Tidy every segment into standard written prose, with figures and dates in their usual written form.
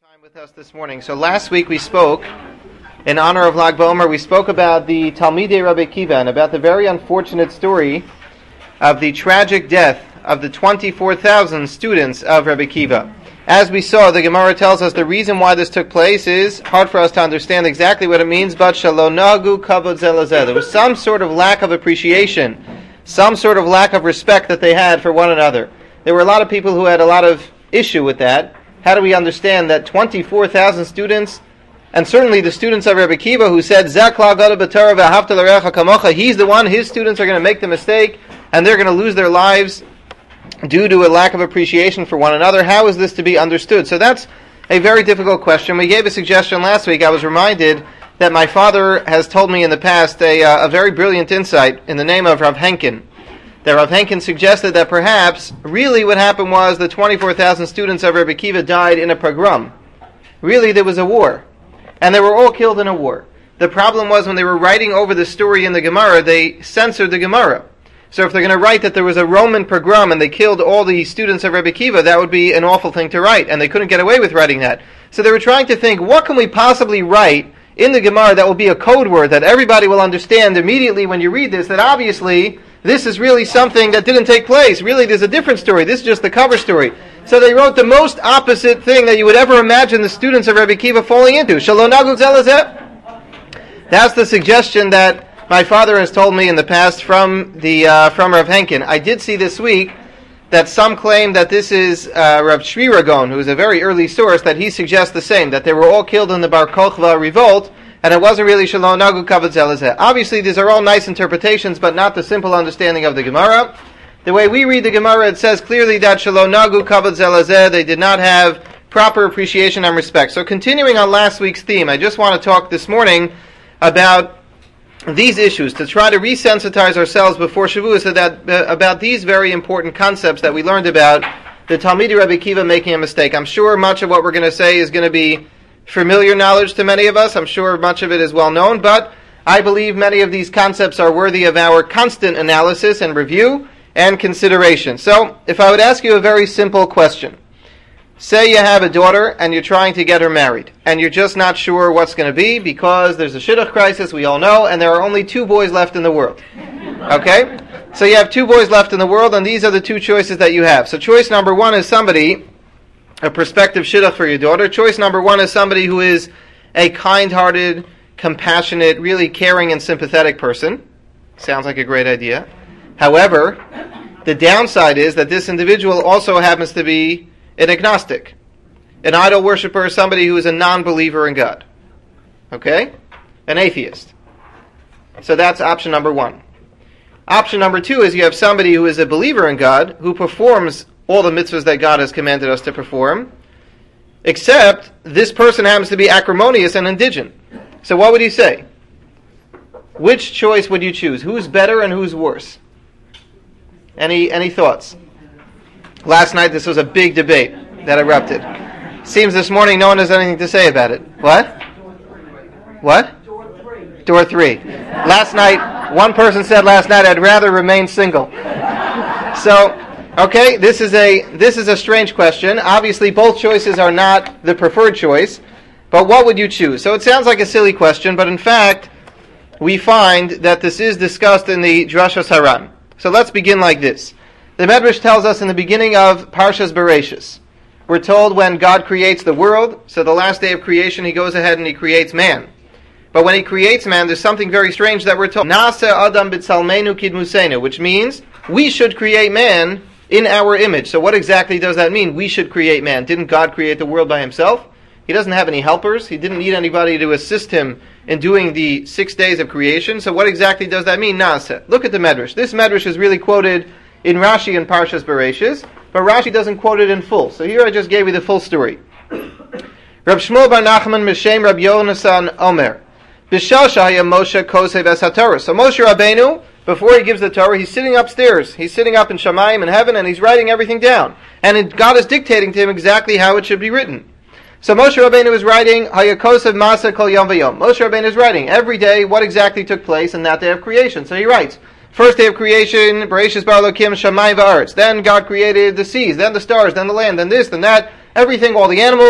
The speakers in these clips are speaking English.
Time with us this morning. So last week we spoke, in honor of Lag BaOmer, we spoke about the Talmidei Rabbi Akiva and about the very unfortunate story of the tragic death of the 24,000 students of Rabbi Akiva. As we saw, the Gemara tells us the reason why this took place is hard for us to understand exactly what it means, but shelo nagu kavod ze lezeh. There was some sort of lack of appreciation, some sort of lack of respect that they had for one another. There were a lot of people who had a lot of issue with that. How do we understand that 24,000 students, and certainly the students of Rabbi Akiva who said, Zeh klal gadol b'Torah v'ahavta l'reacha kamocha, he's the one, his students are going to make the mistake, and they're going to lose their lives due to a lack of appreciation for one another. How is this to be understood? So that's a very difficult question. We gave a suggestion last week. I was reminded that my father has told me in the past a very brilliant insight in the name of Rav Henkin. That Rav Henkin suggested that perhaps really what happened was the 24,000 students of Rabbi Akiva died in a pogrom. Really there was a war. And they were all killed in a war. The problem was when they were writing over the story in the Gemara, they censored the Gemara. So if they're going to write that there was a Roman pogrom and they killed all the students of Rabbi Akiva, that would be an awful thing to write. And they couldn't get away with writing that. So they were trying to think, what can we possibly write in the Gemara that will be a code word that everybody will understand immediately when you read this, that obviously this is really something that didn't take place. Really, there's a different story. This is just the cover story. So they wrote the most opposite thing that you would ever imagine the students of Rabbi Akiva falling into. Shelo nagu ze lezeh. That's the suggestion that my father has told me in the past from Rav Henkin. I did see this week that some claim that this is Rav Shri Ragon, who is a very early source, that he suggests the same, that they were all killed in the Bar Kochva revolt, and it wasn't really Shelo nagu kavod ze lezeh. Obviously, these are all nice interpretations, but not the simple understanding of the Gemara. The way we read the Gemara, it says clearly that Shelo nagu kavod ze lezeh, they did not have proper appreciation and respect. So continuing on last week's theme, I just want to talk this morning about these issues, to try to resensitize ourselves before Shavuos about these very important concepts that we learned about the Talmidei Rabbi Akiva making a mistake. I'm sure much of what we're going to say is going to be familiar knowledge to many of us. I'm sure much of it is well known, but I believe many of these concepts are worthy of our constant analysis and review and consideration. So, if I would ask you a very simple question. Say you have a daughter and you're trying to get her married, and you're just not sure what's going to be because there's a shidduch crisis, we all know, and there are only 2 boys left in the world. Okay? So you have 2 boys left in the world, and these are the 2 choices that you have. So choice number 1 is somebody, a prospective shidduch for your daughter. Choice number 1 is somebody who is a kind-hearted, compassionate, really caring and sympathetic person. Sounds like a great idea. However, the downside is that this individual also happens to be an agnostic, an idol worshiper, somebody who is a non-believer in God. Okay? An atheist. So that's option number 1. Option number 2 is you have somebody who is a believer in God, who performs all the mitzvahs that God has commanded us to perform, except this person happens to be acrimonious and indigent. So what would you say? Which choice would you choose? Who's better and who's worse? Any thoughts? Last night this was a big debate that erupted. Seems this morning no one has anything to say about it. What? Door 3. Last night, one person said I'd rather remain single. So, okay, this is a strange question. Obviously, both choices are not the preferred choice, but what would you choose? So it sounds like a silly question, but in fact, we find that this is discussed in the Drashos Haran. So let's begin like this. The Medrash tells us in the beginning of Parshas Bereshis, we're told when God creates the world, so the last day of creation, he goes ahead and he creates man. But when he creates man, there's something very strange that we're told. Na'aseh Adam b'tzalmenu kidmusenu, which means we should create man in our image. So what exactly does that mean? We should create man. Didn't God create the world by himself? He doesn't have any helpers. He didn't need anybody to assist him in doing the 6 days of creation. So what exactly does that mean? Na'aseh. Look at the Medrash. This Medrash is really quoted in Rashi and Parshas Bereshis, but Rashi doesn't quote it in full. So here I just gave you the full story. Rab Shmuel bar Nachman Mishem Rab Yonasan Omer. B'shal shahaya Moshe kosev es haTorah. So Moshe Rabbeinu, before he gives the Torah, he's sitting upstairs. He's sitting up in Shamayim in heaven, and he's writing everything down. And God is dictating to him exactly how it should be written. So Moshe Rabbeinu is writing Haya kosev masa kol yom v'yom. Moshe Rabbeinu is writing every day what exactly took place in that day of creation. So he writes, first day of creation, Bereshis bar Elokim Shamayim v'aretz. Then God created the seas, then the stars, then the land, then this, then that, everything, all the animals.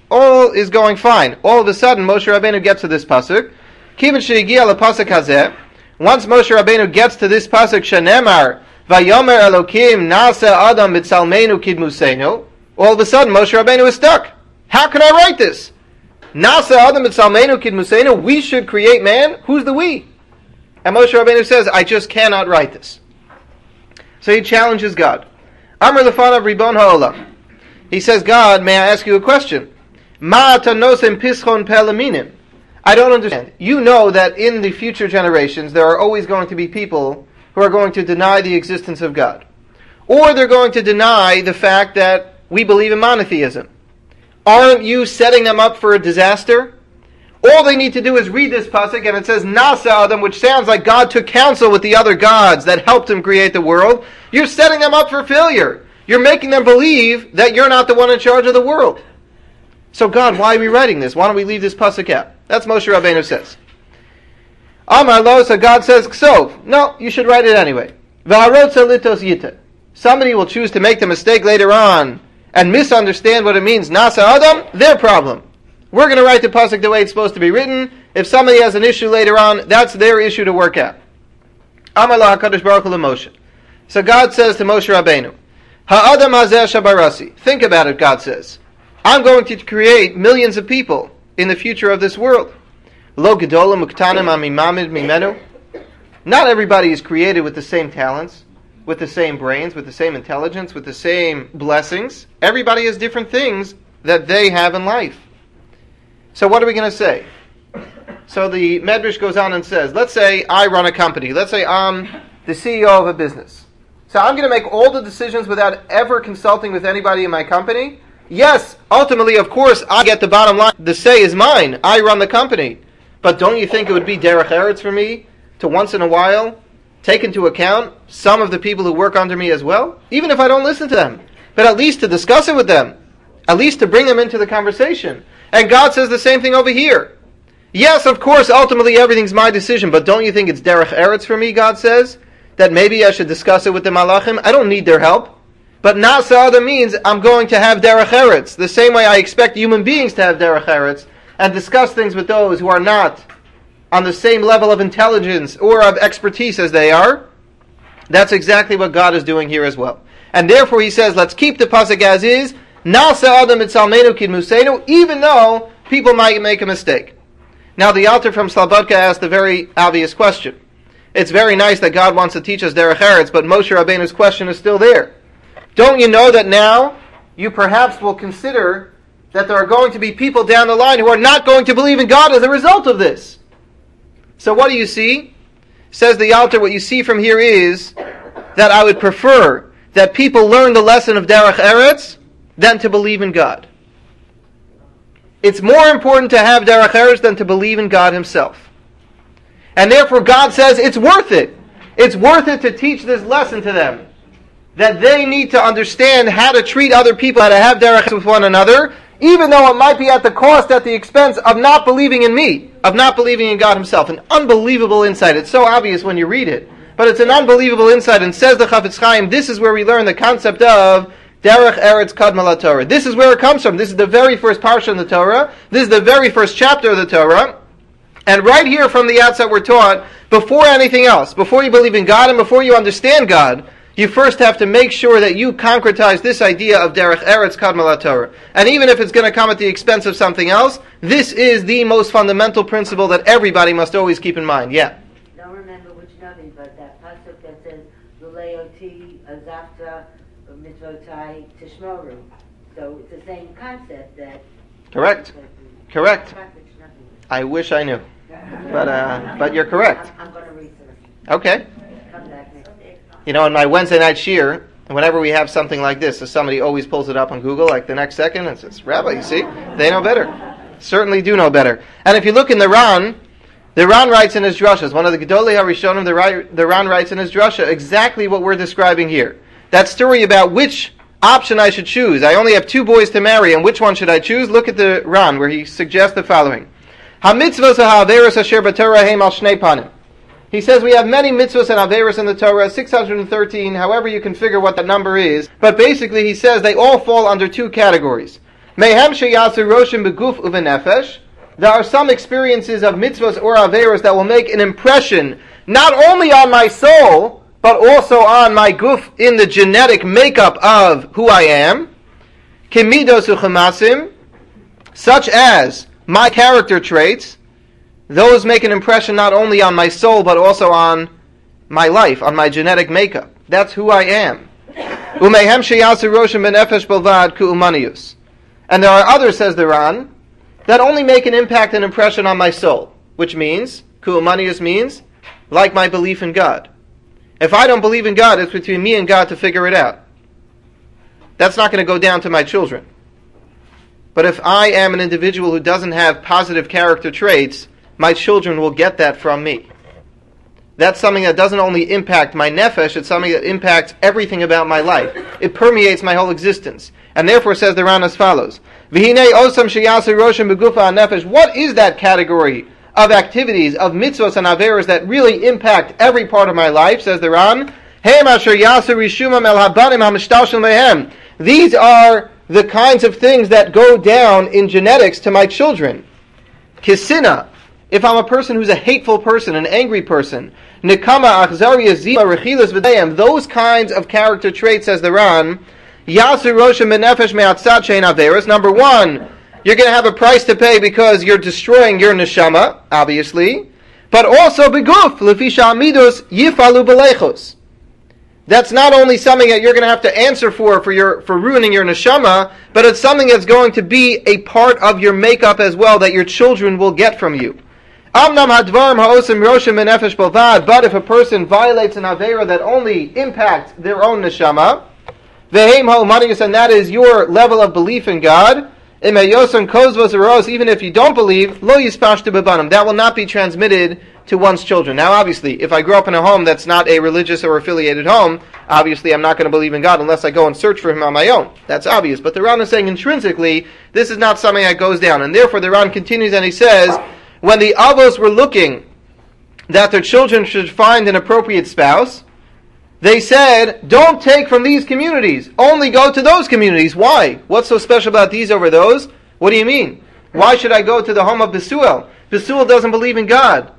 All is going fine. All of a sudden, Moshe Rabbeinu gets to this pasuk. Kivin she'igia lepasuk hazeh. Once Moshe Rabbeinu gets to this pasuk, shenemar vayomer Elokim na'aseh adam b'tzalmeinu kidmuseinu. All of a sudden, Moshe Rabbeinu is stuck. How can I write this? Na'aseh adam b'tzalmeinu kidmuseinu. We should create man. Who's the we? And Moshe Rabbeinu says, I just cannot write this. So he challenges God. Amar lefanav ribon ha'olam. He says, God, may I ask you a question? Ma ata nosem pischon pelaminim. I don't understand. You know that in the future generations there are always going to be people who are going to deny the existence of God. Or they're going to deny the fact that we believe in monotheism. Aren't you setting them up for a disaster? All they need to do is read this pasuk, and it says Nasa Adam, which sounds like God took counsel with the other gods that helped him create the world. You're setting them up for failure. You're making them believe that you're not the one in charge of the world. So God, why are we writing this? Why don't we leave this pasuk out? That's Moshe Rabbeinu says. Amar lo, so God says, Ksov. No, you should write it anyway. V'harotza litos yita. Somebody will choose to make the mistake later on and misunderstand what it means. Nasa Adam, their problem. We're going to write the pasuk the way it's supposed to be written. If somebody has an issue later on, that's their issue to work out. Amar la HaKadosh Baruch Hu Moshe. So God says to Moshe Rabbeinu, Ha'adam hazeh shabarasi. Think about it, God says. I'm going to create millions of people in the future of this world. Lo gedolim uktanim amimamid mimenu. Not everybody is created with the same talents, with the same brains, with the same intelligence, with the same blessings. Everybody has different things that they have in life. So what are we going to say? So the Medrash goes on and says, let's say I run a company. Let's say I'm the CEO of a business. So I'm going to make all the decisions without ever consulting with anybody in my company. Yes, ultimately, of course, I get the bottom line. The say is mine. I run the company. But don't you think it would be derech eretz for me to once in a while take into account some of the people who work under me as well? Even if I don't listen to them. But at least to discuss it with them. At least to bring them into the conversation. And God says the same thing over here. Yes, of course, ultimately everything's my decision, but don't you think it's derech eretz for me, God says? That maybe I should discuss it with the malachim? I don't need their help. But nasa other means I'm going to have derech eretz, the same way I expect human beings to have derech eretz, and discuss things with those who are not on the same level of intelligence or of expertise as they are. That's exactly what God is doing here as well. And therefore he says, let's keep the pasuk as is, Nasa Adam Mitzalmeinu Kidmuseinu, even though people might make a mistake. Now the Alter from Slobodka asked a very obvious question. It's very nice that God wants to teach us derech eretz, but Moshe Rabbeinu's question is still there. Don't you know that now you perhaps will consider that there are going to be people down the line who are not going to believe in God as a result of this? So what do you see? Says the Alter, what you see from here is that I would prefer that people learn the lesson of derech eretz than to believe in God. It's more important to have derech eretz than to believe in God himself. And therefore God says it's worth it. It's worth it to teach this lesson to them. That they need to understand how to treat other people, how to have derech eretz with one another, even though it might be at the cost, at the expense of not believing in me, of not believing in God himself. An unbelievable insight. It's so obvious when you read it. But it's an unbelievable insight. And says the Chafetz Chaim, this is where we learn the concept of derech eretz kadma laTorah. This is where it comes from. This is the very first parsha in the Torah. This is the very first chapter of the Torah. And right here from the outset we're taught, before anything else, before you believe in God and before you understand God, you first have to make sure that you concretize this idea of derech eretz kadma laTorah. And even if it's going to come at the expense of something else, this is the most fundamental principle that everybody must always keep in mind. Yeah? I don't remember which Navi, but that pasuk that says, L'leoti azafta mitzvotai tishmoru. So it's the same concept that... Correct. I wish I knew. But you're correct. I'm going to research. Okay. Come back next day. You know, in my Wednesday night shiur, whenever we have something like this, so somebody always pulls it up on Google like the next second and says, Rabbi, you see, they know better. Certainly do know better. And if you look in the Ran writes in his drashas, one of the Gedolei HaRishonim, the Ran writes in his drasha exactly what we're describing here. That story about which option I should choose. I only have 2 boys to marry, and which one should I choose? Look at the Ran, where he suggests the following. Ha-mitzvos ha-averos asher b'Torah heim al shnei panim. He says we have many mitzvos and averos in the Torah, 613, however you can figure what that number is. But basically he says they all fall under 2 categories. Mehem sheyasu roshim beguf uvenefesh. There are some experiences of mitzvahs or averos that will make an impression not only on my soul, but also on my guf in the genetic makeup of who I am. Kimidos uchamasim, such as my character traits. Those make an impression not only on my soul, but also on my life, on my genetic makeup. That's who I am. Umehem sheyasu roshim benefesh balvad ku'umanius. And there are others, says the Ran, that only make an impact and impression on my soul, which means, ku'umanius means, like my belief in God. If I don't believe in God, it's between me and God to figure it out. That's not going to go down to my children. But if I am an individual who doesn't have positive character traits, my children will get that from me. That's something that doesn't only impact my nefesh, it's something that impacts everything about my life. It permeates my whole existence. And therefore, says the Ran as follows, V'hinei osam sheyasu roshim begufa nefesh. What is that category of activities, of mitzvos and averos that really impact every part of my life, says the Ran? Hem asher yasu rishumam el habanim hamishtalshel mehem. These are the kinds of things that go down in genetics to my children. Kisina, if I'm a person who's a hateful person, an angry person, Nikama, Achzaria, Zima, Rechilas, V'dayim, those kinds of character traits, says the Ran, Yasu Roshim Benefesh Me'atzad Shein Averos. Number one, you're going to have a price to pay because you're destroying your neshama, obviously, but also Beguf, Lefisha Amidus, Yifalu Belechos. That's not only something that you're going to have to answer for ruining your neshama, but it's something that's going to be a part of your makeup as well that your children will get from you. Amnam hadvarim ha'osim roshim benefesh balvad. But if a person violates an avera that only impacts their own neshama, vehem ha'umanius, and that is your level of belief in God, imeyosan kozvos eros, even if you don't believe, lo yispashtu bebanim, that will not be transmitted to one's children. Now, obviously, if I grow up in a home that's not a religious or affiliated home, obviously I'm not going to believe in God unless I go and search for Him on my own. That's obvious. But the Ran is saying intrinsically, this is not something that goes down. And therefore the Ran continues and he says, when the avos were looking that their children should find an appropriate spouse, they said, don't take from these communities, only go to those communities. Why? What's so special about these over those? What do you mean? Why should I go to the home of Besuel? Besuel doesn't believe in God.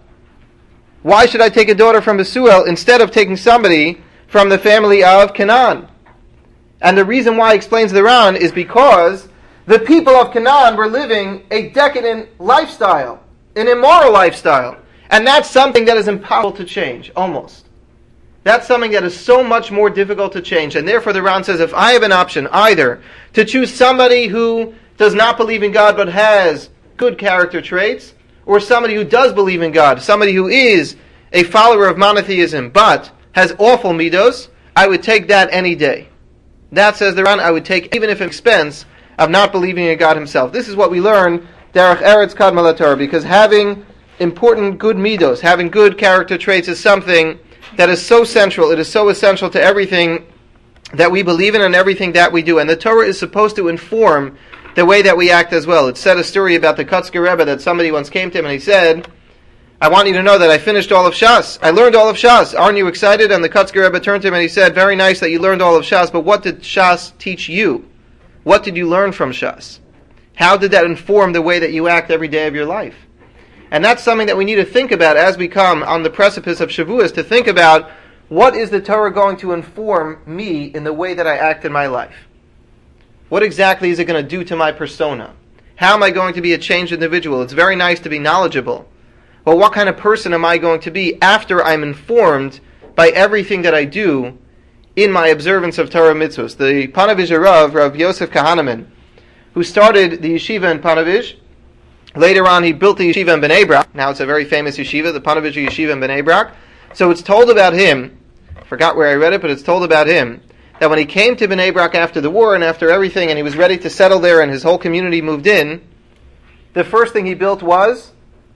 Why should I take a daughter from Besuel instead of taking somebody from the family of Canaan? And the reason why, explains the Ran, is because the people of Canaan were living a decadent lifestyle, an immoral lifestyle. And that's something that is impossible to change, almost. That's something that is so much more difficult to change. And therefore the Ran says, if I have an option either to choose somebody who does not believe in God but has good character traits, or somebody who does believe in God, somebody who is a follower of monotheism but has awful midos, I would take that any day. That, says the Ran, I would take even if at expense of not believing in God Himself. This is what we learn, Derech Eretz Kadma LaTorah, because having important good midos, having good character traits is something that is so central, it is so essential to everything that we believe in and everything that we do. And the Torah is supposed to inform the way that we act as well. It said a story about the Kotzker Rebbe that somebody once came to him and he said, I want you to know that I finished all of Shas. I learned all of Shas. Aren't you excited? And the Kotzker Rebbe turned to him and he said, very nice that you learned all of Shas, but what did Shas teach you? What did you learn from Shas? How did that inform the way that you act every day of your life? And that's something that we need to think about as we come on the precipice of Shavuos, to think about what is the Torah going to inform me in the way that I act in my life? What exactly is it going to do to my persona? How am I going to be a changed individual? It's very nice to be knowledgeable, but what kind of person am I going to be after I'm informed by everything that I do in my observance of Torah mitzvos? The Panovizh Rav Yosef Kahaneman, who started the yeshiva in Panovizh, later on he built the yeshiva in Bnei Brak. Now it's a very famous yeshiva, the Panovizh yeshiva in Bnei Brak. So it's told about him, I forgot where I read it, but it's told about him, that when he came to Bnei Brak after the war and after everything, and he was ready to settle there and his whole community moved in, the first thing he built was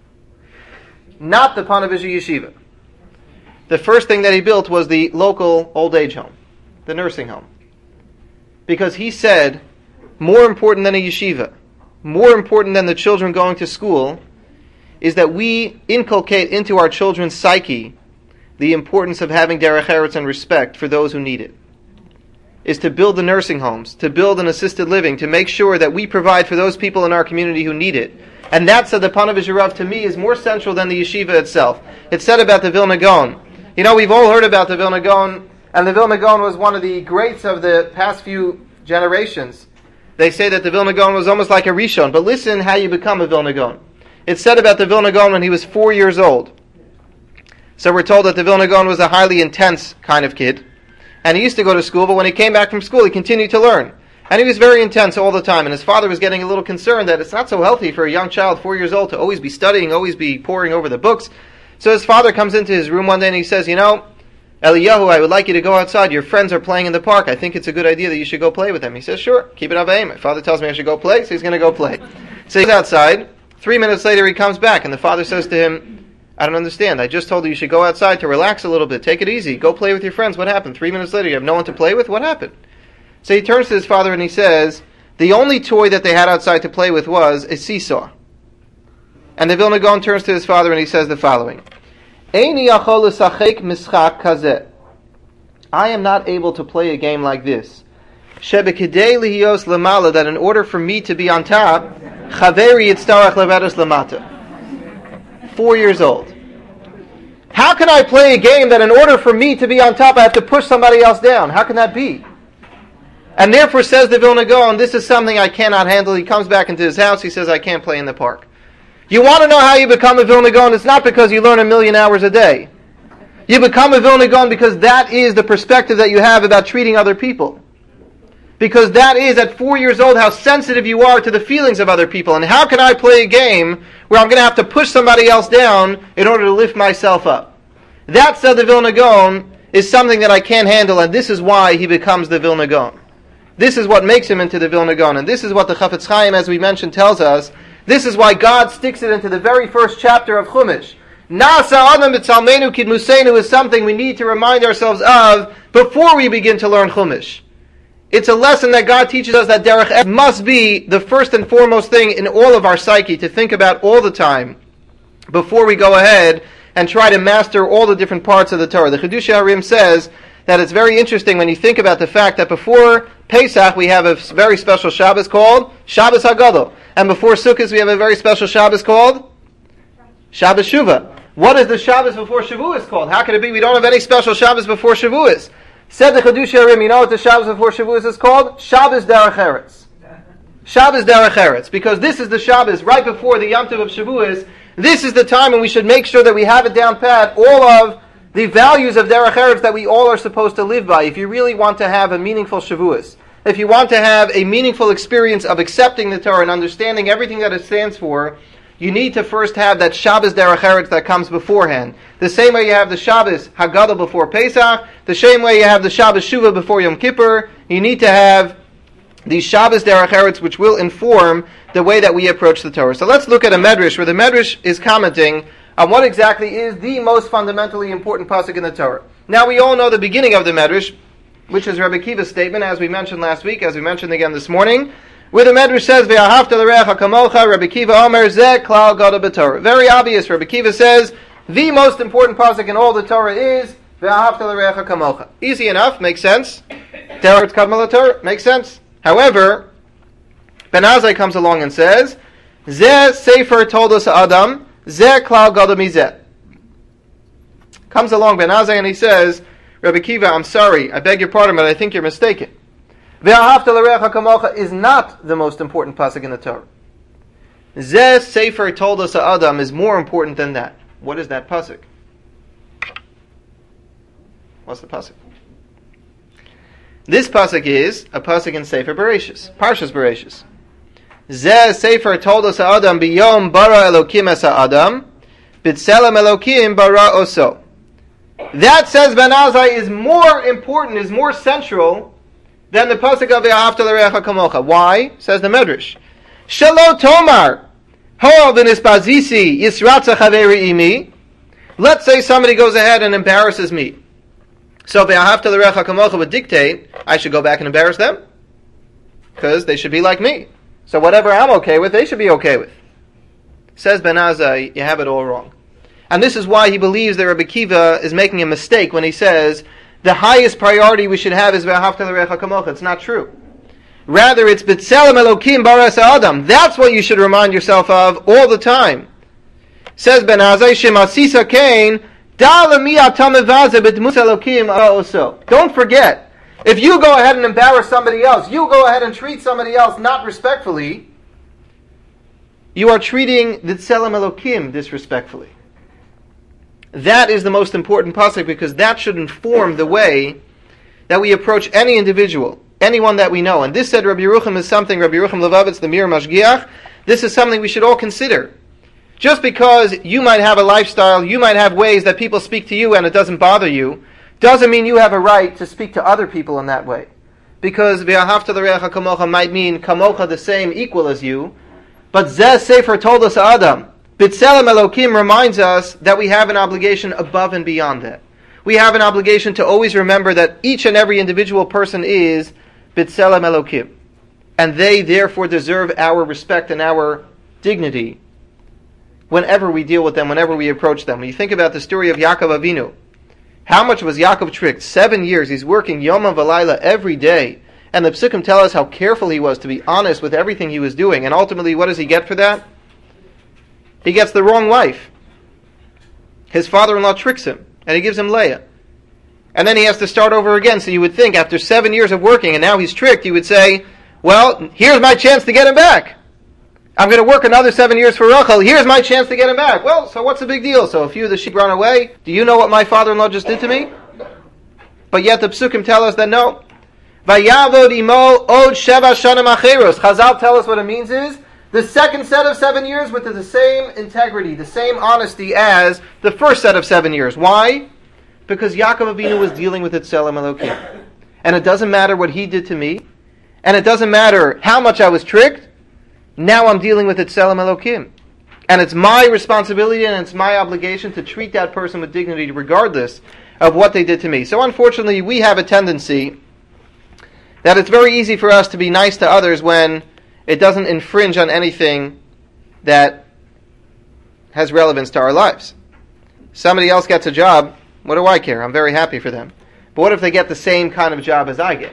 not the Panovizh yeshiva. The first thing that he built was the local old age home, the nursing home. Because he said, more important than a yeshiva, more important than the children going to school, is that we inculcate into our children's psyche the importance of having derech eretz and respect for those who need it. is to build the nursing homes, to build an assisted living, to make sure that we provide for those people in our community who need it. And that, said the Panovich Rav, to me is more central than the yeshiva itself. It's said about the Vilna Gaon. You know, we've all heard about the Vilna Gaon, and the Vilna Gaon was one of the greats of the past few generations. They say that the Vilna Gaon was almost like a Rishon, but listen how you become a Vilna Gaon. It's said about the Vilna Gaon when he was 4 years old. So we're told that the Vilna Gaon was a highly intense kind of kid. And he used to go to school, but when he came back from school, he continued to learn. And he was very intense all the time. And his father was getting a little concerned that it's not so healthy for a young child, 4 years old, to always be studying, always be poring over the books. So his father comes into his room one day and he says, you know, Eliyahu, I would like you to go outside. Your friends are playing in the park. I think it's a good idea that you should go play with them. He says, sure, keep it up aim. My father tells me I should go play, so he's going to go play. So he's outside. 3 minutes later, he comes back, and the father says to him, I don't understand. I just told you should go outside to relax a little bit. Take it easy. Go play with your friends. What happened? 3 minutes later, you have no one to play with? What happened? So he turns to his father and he says, the only toy that they had outside to play with was a seesaw. And the Vilna Gaon turns to his father and he says the following, Eini yachol l'sachek mischak kazeh. I am not able to play a game like this. Shebekidei lihiyos lemala, that in order for me to be on top, chaveri yitztarach levedos lamata. 4 years old. How can I play a game that in order for me to be on top, I have to push somebody else down? How can that be? And therefore, says the Vilna Gaon, this is something I cannot handle. He comes back into his house, he says, I can't play in the park. You want to know how you become a Vilna Gaon? It's not because you learn 1,000,000 hours a day. You become a Vilna Gaon because that is the perspective that you have about treating other people. Because that is, at 4 years old, how sensitive you are to the feelings of other people. And how can I play a game where I'm going to have to push somebody else down in order to lift myself up? That, said the Vilna Gaon, is something that I can't handle, and this is why he becomes the Vilna Gaon. This is what makes him into the Vilna Gaon, and this is what the Chafetz Chaim, as we mentioned, tells us. This is why God sticks it into the very first chapter of Chumash. Nasa Adam b'tzalmenu kidmusenu is something we need to remind ourselves of before we begin to learn Chumash. It's a lesson that God teaches us that Derech Eretz must be the first and foremost thing in all of our psyche to think about all the time before we go ahead and try to master all the different parts of the Torah. The Chidushei HaRim says that it's very interesting when you think about the fact that before Pesach we have a very special Shabbos called Shabbos HaGadol. And before Sukkot we have a very special Shabbos called Shabbos Shuvah. What is the Shabbos before Shavuos called? How can it be we don't have any special Shabbos before Shavuos? Said the Chidushei HaRim, you know what the Shabbos before Shavuos is called? Shabbos Derech Eretz. Shabbos Derech Eretz. Because this is the Shabbos right before the Yom Tov of Shavuos. This is the time when we should make sure that we have it down pat, all of the values of Derech Eretz that we all are supposed to live by. If you really want to have a meaningful Shavuos, if you want to have a meaningful experience of accepting the Torah and understanding everything that it stands for, you need to first have that Shabbos Derech Eretz that comes beforehand. The same way you have the Shabbos Haggadah before Pesach, the same way you have the Shabbos Shuvah before Yom Kippur, you need to have the Shabbos Derech Eretz which will inform the way that we approach the Torah. So let's look at a Medrash where the Medrash is commenting on what exactly is the most fundamentally important pasuk in the Torah. Now we all know the beginning of the Medrash, which is Rabbi Akiva's statement, as we mentioned last week, as we mentioned again this morning, where the Medrash says, Ve'ahavta l'reacha kamocha, Rabbi Akiva Omer, Zeh klal gadol b'Torah. Very obvious, Rabbi Akiva says, the most important pasuk in all the Torah is, Ve'ahavta l'reacha kamocha. Easy enough, makes sense. Derech Kadmon Torah, makes sense. However, Ben Azai comes along and says, Zeh sefer toldos ha'adam, Zeh klal gadol mizeh. Comes along Ben Azai and he says, Rabbi Akiva, I'm sorry, I beg your pardon, but I think you're mistaken. Ve'ahavta l'reacha kamocha is not the most important pasuk in the Torah. Zeh sefer toldos ha'adam is more important than that. What is that pasuk? What's the pasuk? This pasuk is a pasuk in Sefer Bereshis, Parshas Bereshis. Zeh sefer toldos ha'adam biyom bara Elokim es ha'adam, b'tselem Elokim bara oso. That, says Ben Azai, is more important, is more central than the pasuk of Ve'ahavta l'reacha kamocha. Why? Says the Medrash. Shelo tomar ho v'nispazisi yisratza chaveri imi. Let's say somebody goes ahead and embarrasses me. So Ve'ahavta l'reacha kamocha would dictate I should go back and embarrass them, because they should be like me. So whatever I'm okay with, they should be okay with. Says Ben Azai, you have it all wrong. And this is why he believes that Rabbi Akiva is making a mistake when he says the highest priority we should have is Ve'ahavta l'recha kamocha. It's not true. Rather, it's B'Tselem Elokim Baras Adam. That's what you should remind yourself of all the time. Says Ben Azai, Shemasisa Kain, don't forget, if you go ahead and embarrass somebody else, you go ahead and treat somebody else not respectfully, you are treating the Tselem Elokim disrespectfully. That is the most important pasuk, because that should inform the way that we approach any individual, anyone that we know. And this, said Rabbi Yerucham, is something, Rabbi Yerucham Levavitz, the Mir Mashgiach, this is something we should all consider. Just because you might have a lifestyle, you might have ways that people speak to you and it doesn't bother you, doesn't mean you have a right to speak to other people in that way. Because Ve'ahavta l'recha kamocha might mean kamocha, the same, equal as you. But Zeh Sefer told us Adam, B'Tselem Elokim reminds us that we have an obligation above and beyond that. We have an obligation to always remember that each and every individual person is B'Tselem Elokim. And they therefore deserve our respect and our dignity whenever we deal with them, whenever we approach them. When you think about the story of Yaakov Avinu, how much was Yaakov tricked? 7 years. He's working Yom V'Layla every day. And the Psukim tell us how careful he was to be honest with everything he was doing. And ultimately, what does he get for that? He gets the wrong wife. His father-in-law tricks him, and he gives him Leah. And then he has to start over again. So you would think, after 7 years of working, and now he's tricked, you would say, well, here's my chance to get him back. I'm going to work another 7 years for Rachel. Here's my chance to get him back. Well, so what's the big deal? So a few of the sheep run away. Do you know what my father-in-law just did to me? But yet the Psukim tell us that no. Vayavod imo od sheva shanim acheros. Chazal tell us what it means is the second set of 7 years with the same integrity, the same honesty as the first set of 7 years. Why? Because Yaakov Avinu was dealing with Tselem Elokim. And it doesn't matter what he did to me. And it doesn't matter how much I was tricked. Now I'm dealing with Tselem Elokim. And it's my responsibility and it's my obligation to treat that person with dignity regardless of what they did to me. So unfortunately, we have a tendency that it's very easy for us to be nice to others when it doesn't infringe on anything that has relevance to our lives. Somebody else gets a job, what do I care? I'm very happy for them. But what if they get the same kind of job as I get?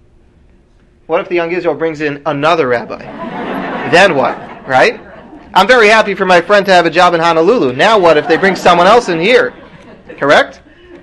What if the young Israel brings in another rabbi? Then what, right? I'm very happy for my friend to have a job in Honolulu. Now what if they bring someone else in here? Correct?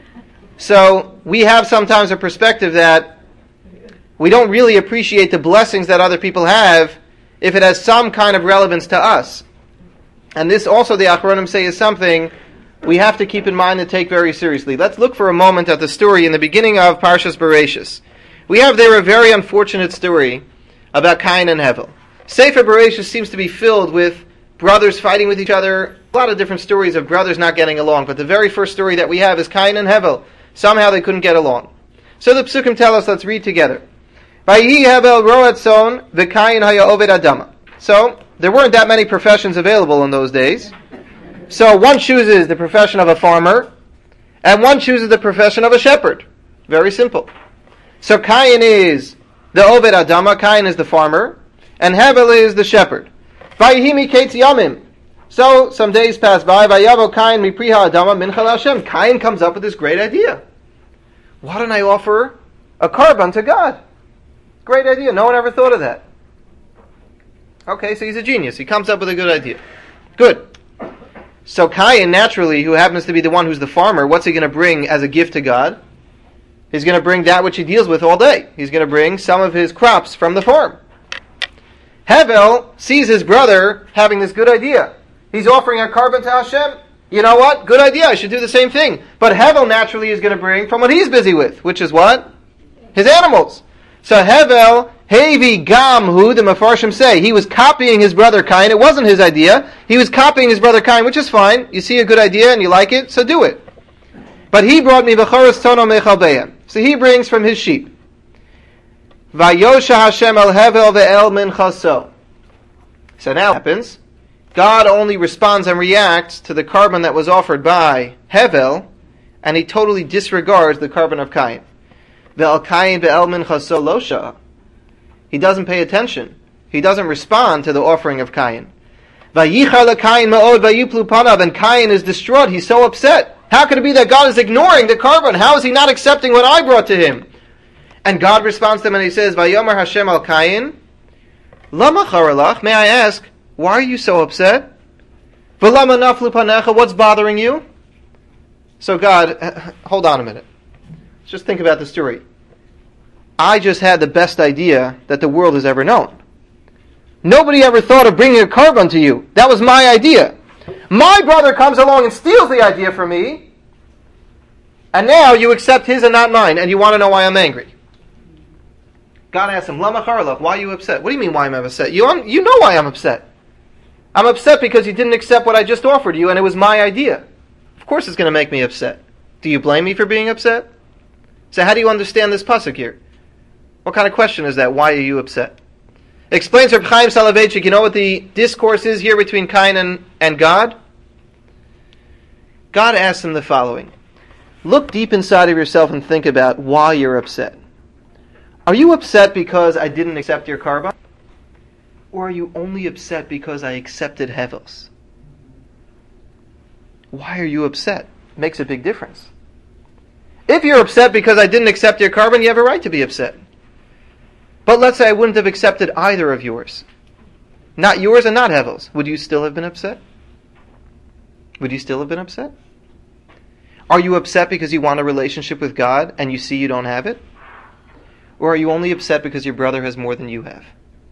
So we have sometimes a perspective that we don't really appreciate the blessings that other people have if it has some kind of relevance to us. And this also, the Achronim say, is something we have to keep in mind and take very seriously. Let's look for a moment at the story in the beginning of Parshas Bereshis. We have there a very unfortunate story about Cain and Hevel. Sefer Bereshis seems to be filled with brothers fighting with each other, a lot of different stories of brothers not getting along, but the very first story that we have is Cain and Hevel. Somehow they couldn't get along. So the Psukim tell us, let's read together. Vayihi Hevel ro'at son, v'Cain haya oved adama. So, there weren't that many professions available in those days. So one chooses the profession of a farmer, and one chooses the profession of a shepherd. Very simple. So Cain is the oved adama, Cain is the farmer, and Hevel is the shepherd. Vayihimi ketz yamim. So some days pass by. Vayavo Cain mipriha adama mincha Hashem. Cain comes up with this great idea. Why don't I offer a korban to God? Great idea. No one ever thought of that. Okay, so he's a genius. He comes up with a good idea. Good. So Cain, naturally, who happens to be the one who's the farmer, what's he going to bring as a gift to God? He's going to bring that which he deals with all day. He's going to bring some of his crops from the farm. Hevel sees his brother having this good idea. He's offering a korban to Hashem. You know what? Good idea. I should do the same thing. But Hevel naturally is going to bring from what he's busy with, which is what? His animals. So Hevel, Hevi Gamhu, the Mefarshim say, he was copying his brother Cain. It wasn't his idea. He was copying his brother Cain, which is fine. You see a good idea and you like it, so do it. But he brought me Bechoros Tono Mechalbeim. So he brings from his sheep. Vayosha Hashem el Hevel ve'el minchaso. So now what happens? God only responds and reacts to the korban that was offered by Hevel, and he totally disregards the korban of Cain. Ve'el Cain ve'el minchaso losha. He doesn't pay attention. He doesn't respond to the offering of Cain. Vayichar leCain ma'od vayiplu panav, and Cain is distraught. He's so upset. How could it be that God is ignoring the carbon? How is he not accepting what I brought to him? And God responds to him and he says, Vayomer Hashem al Kayin, Lama charalach, may I ask, why are you so upset? V'lama naflu panecha, what's bothering you? So God, hold on a minute. Let's just think about the story. I just had the best idea that the world has ever known. Nobody ever thought of bringing a carbon to you. That was my idea. My brother comes along and steals the idea from me, and now you accept his and not mine, and you want to know why I'm angry. God asks him, Lama charalach, why are you upset? What do you mean why I'm upset? You know why I'm upset. I'm upset because you didn't accept what I just offered you, and it was my idea. Of course it's going to make me upset. Do you blame me for being upset? So how do you understand this pasuk here? What kind of question is that? Why are you upset? Explains Reb Chaim Soloveitchik, you know what the discourse is here between Cain and God? God asks him the following. Look deep inside of yourself and think about why you're upset. Are you upset because I didn't accept your carbon? Or are you only upset because I accepted Hevels? Why are you upset? It makes a big difference. If you're upset because I didn't accept your carbon, you have a right to be upset. But let's say I wouldn't have accepted either of yours. Not yours and not Hevel's. Would you still have been upset? Would you still have been upset? Are you upset because you want a relationship with God and you see you don't have it? Or are you only upset because your brother has more than you have?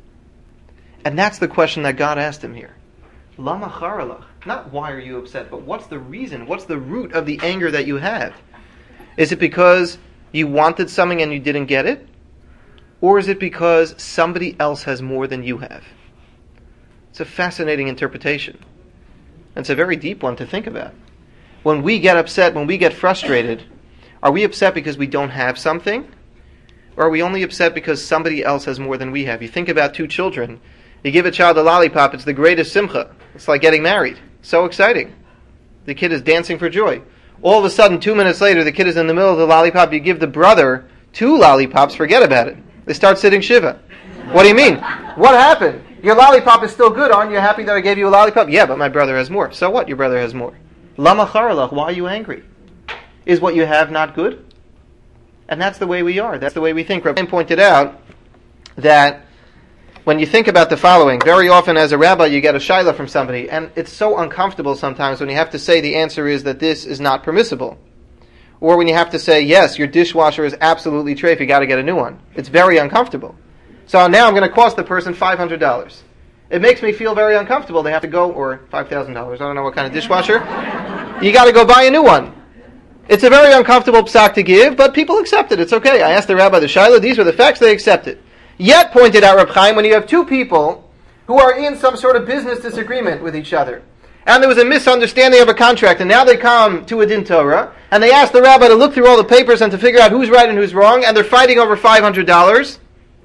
And that's the question that God asked him here. Lama charalach. Not why are you upset, but what's the reason? What's the root of the anger that you have? Is it because you wanted something and you didn't get it? Or is it because somebody else has more than you have? It's a fascinating interpretation. And it's a very deep one to think about. When we get upset, when we get frustrated, are we upset because we don't have something? Or are we only upset because somebody else has more than we have? You think about two children. You give a child a lollipop, it's the greatest simcha. It's like getting married. So exciting. The kid is dancing for joy. All of a sudden, 2 minutes later, the kid is in the middle of the lollipop. You give the brother 2 lollipops, forget about it. They start sitting Shiva. What do you mean? What happened? Your lollipop is still good, aren't you happy that I gave you a lollipop? Yeah, but my brother has more. So what? Your brother has more. Lama charalach, why are you angry? Is what you have not good? And that's the way we are. That's the way we think. Rabbi pointed out that when you think about the following, very often as a rabbi you get a shaila from somebody, and it's so uncomfortable sometimes when you have to say the answer is that this is not permissible. Or when you have to say, yes, your dishwasher is absolutely treif, you got to get a new one. It's very uncomfortable. So now I'm going to cost the person $500. It makes me feel very uncomfortable. They have to go, or $5,000. I don't know what kind of dishwasher. You got to go buy a new one. It's a very uncomfortable psak to give, but people accept it. It's okay. I asked the rabbi the shaila, these were the facts, they accept it. Yet, pointed out Reb Chaim, when you have two people who are in some sort of business disagreement with each other, and there was a misunderstanding of a contract, and now they come to a din Torah, and they ask the rabbi to look through all the papers and to figure out who's right and who's wrong, and they're fighting over $500.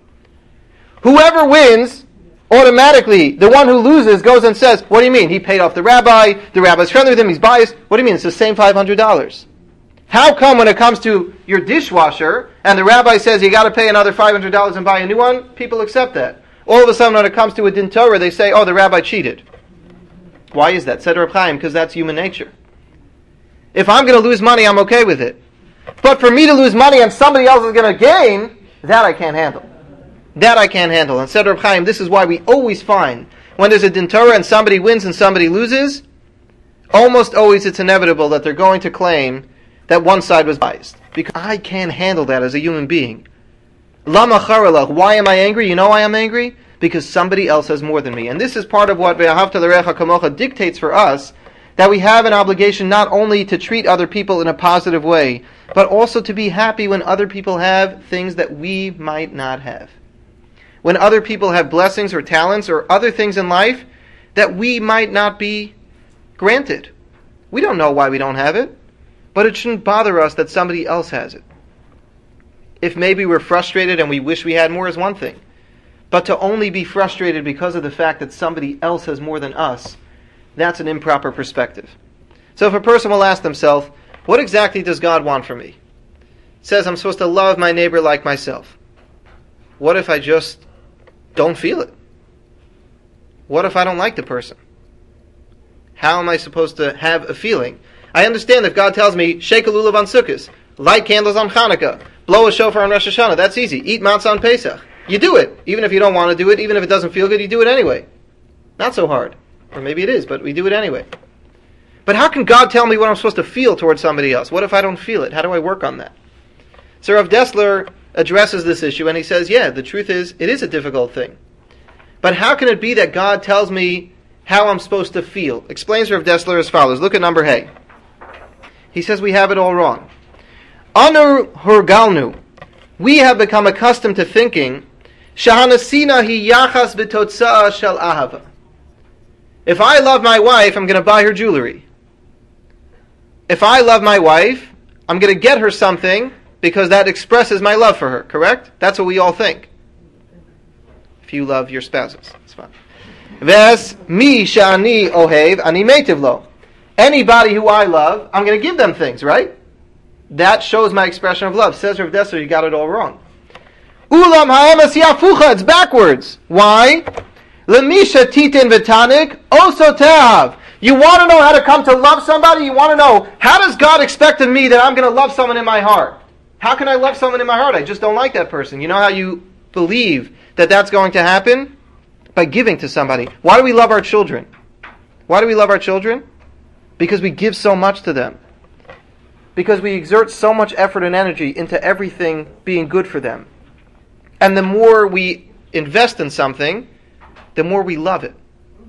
Whoever wins, automatically, the one who loses goes and says, what do you mean? He paid off the rabbi's friendly with him, he's biased. What do you mean? It's the same $500. How come when it comes to your dishwasher, and the rabbi says you got to pay another $500 and buy a new one, people accept that. All of a sudden when it comes to a din Torah, they say, oh, the rabbi cheated. Why is that? Said Reb Chaim, because that's human nature. If I'm going to lose money, I'm okay with it. But for me to lose money and somebody else is going to gain, that I can't handle. That I can't handle. And said Reb Chaim, this is why we always find, when there's a din Torah and somebody wins and somebody loses, almost always it's inevitable that they're going to claim that one side was biased. Because I can't handle that as a human being. Lama charalach, why am I angry? You know why I'm angry? Because somebody else has more than me. And this is part of what Ve'ahavta l'recha kamocha dictates for us, that we have an obligation not only to treat other people in a positive way, but also to be happy when other people have things that we might not have. When other people have blessings or talents or other things in life that we might not be granted. We don't know why we don't have it, but it shouldn't bother us that somebody else has it. If maybe we're frustrated and we wish we had more is one thing. But to only be frustrated because of the fact that somebody else has more than us, that's an improper perspective. So if a person will ask themselves, what exactly does God want from me? It says I'm supposed to love my neighbor like myself. What if I just don't feel it? What if I don't like the person? How am I supposed to have a feeling? I understand if God tells me, shake a lulav on Sukkot, light candles on Hanukkah, blow a shofar on Rosh Hashanah, that's easy. Eat matzah on Pesach. You do it. Even if you don't want to do it, even if it doesn't feel good, you do it anyway. Not so hard. Or maybe it is, but we do it anyway. But how can God tell me what I'm supposed to feel towards somebody else? What if I don't feel it? How do I work on that? So Rav Dessler addresses this issue and he says, yeah, the truth is, it is a difficult thing. But how can it be that God tells me how I'm supposed to feel? Explains Rav Dessler as follows. Look at number Hey. He says we have it all wrong. Anu hurgalnu. We have become accustomed to thinking, shahanasina hi yachas b'totza'a shel ahava. If I love my wife, I'm going to buy her jewelry. If I love my wife, I'm going to get her something because that expresses my love for her, correct? That's what we all think. If you love your spouses, it's fine. Ves mi shani ohev ani meitiv lo. Anybody who I love, I'm going to give them things, right? That shows my expression of love. Says Rav Dessler, you got it all wrong. Ulam ha'emes yafucha, it's backwards. Why? Lemisha titin v'tanik oso tehav. You want to know how to come to love somebody? You want to know, how does God expect of me that I'm going to love someone in my heart? How can I love someone in my heart? I just don't like that person. You know how you believe that that's going to happen? By giving to somebody. Why do we love our children? Why do we love our children? Because we give so much to them. Because we exert so much effort and energy into everything being good for them. And the more we invest in something, the more we love it.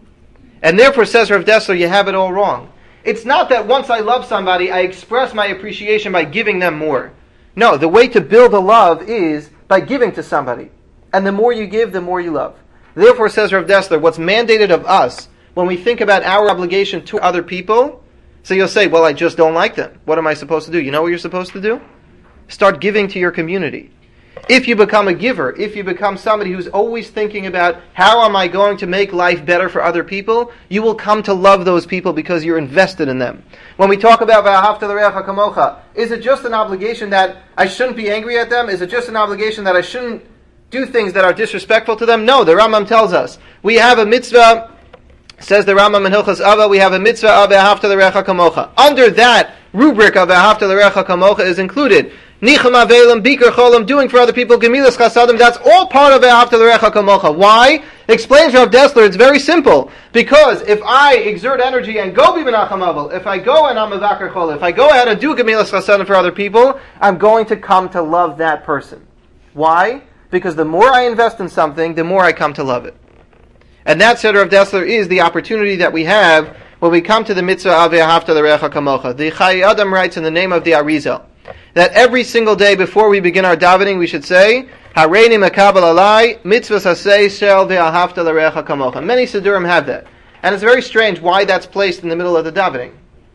And therefore, says Rav Dessler, you have it all wrong. It's not that once I love somebody, I express my appreciation by giving them more. No, the way to build a love is by giving to somebody. And the more you give, the more you love. Therefore, says Rav Dessler, what's mandated of us when we think about our obligation to other people, so you'll say, well, I just don't like them. What am I supposed to do? You know what you're supposed to do? Start giving to your community. If you become a giver, if you become somebody who's always thinking about how am I going to make life better for other people, you will come to love those people because you're invested in them. When we talk about V'ahavta l'reacha kamocha, is it just an obligation that I shouldn't be angry at them? Is it just an obligation that I shouldn't do things that are disrespectful to them? No, the Rambam tells us. We have a mitzvah, says the Rambam in Hilchos Ava, we have a mitzvah of V'ahavta l'reacha kamocha. Under that rubric of V'ahavta l'reacha kamocha is included Nicham Avelim, Biker Cholim, doing for other people, Gemilas Chasadim, that's all part of V'ahavta l'reacha kamocha. Why? Explains Rav Dessler, it's very simple. Because if I exert energy and go b'menachem avel, if I go and I'm a Biker Cholim, if I go ahead and do Gemilas Chasadim for other people, I'm going to come to love that person. Why? Because the more I invest in something, the more I come to love it. And that, said Rav Dessler, is the opportunity that we have when we come to the mitzvah of V'ahavta l'reacha kamocha. The Chai Adam writes in the name of the Arizal that every single day before we begin our davening, we should say, Hareini makabel alai, mitzvah sasei shel V'ahavta l'reacha kamocha. Many Siddurim have that. And it's very strange why that's placed in the middle of the davening.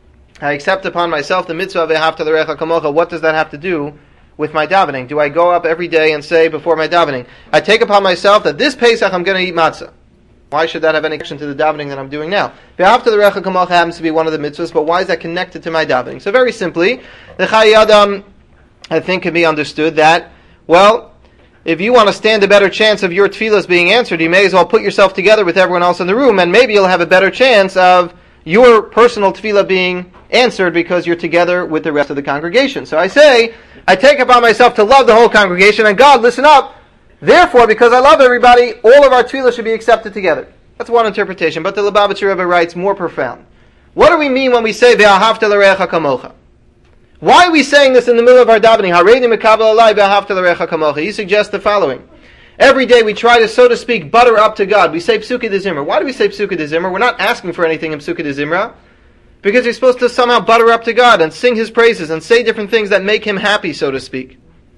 I accept upon myself the mitzvah of V'ahavta l'reacha kamocha. What does that have to do with my davening? Do I go up every day and say before my davening, I take upon myself that this Pesach I'm going to eat matzah? Why should that have any connection to the davening that I'm doing now? V'ahavta l'reacha kamocha happens to be one of the mitzvahs, but why is that connected to my davening? So very simply, the Chai Adam, I think, can be understood that, well, if you want to stand a better chance of your tefillas being answered, you may as well put yourself together with everyone else in the room, and maybe you'll have a better chance of your personal tefillah being answered because you're together with the rest of the congregation. So I say, I take upon myself to love the whole congregation, and God, listen up, therefore, because I love everybody, all of our tefillah should be accepted together. That's one interpretation, but the Lubavitcher Rebbe writes more profound. What do we mean when we say V'ahavta l'reacha kamocha? Why are we saying this in the middle of our davening? Hareini makabel alai V'ahavta l'reacha kamocha. He suggests the following. Every day we try to, so to speak, butter up to God. We say Psukkah de Zimra. Why do we say Psukkah de Zimra? We're not asking for anything in Psukkah de Zimra. Because you're supposed to somehow butter up to God and sing His praises and say different things that make Him happy, so to speak.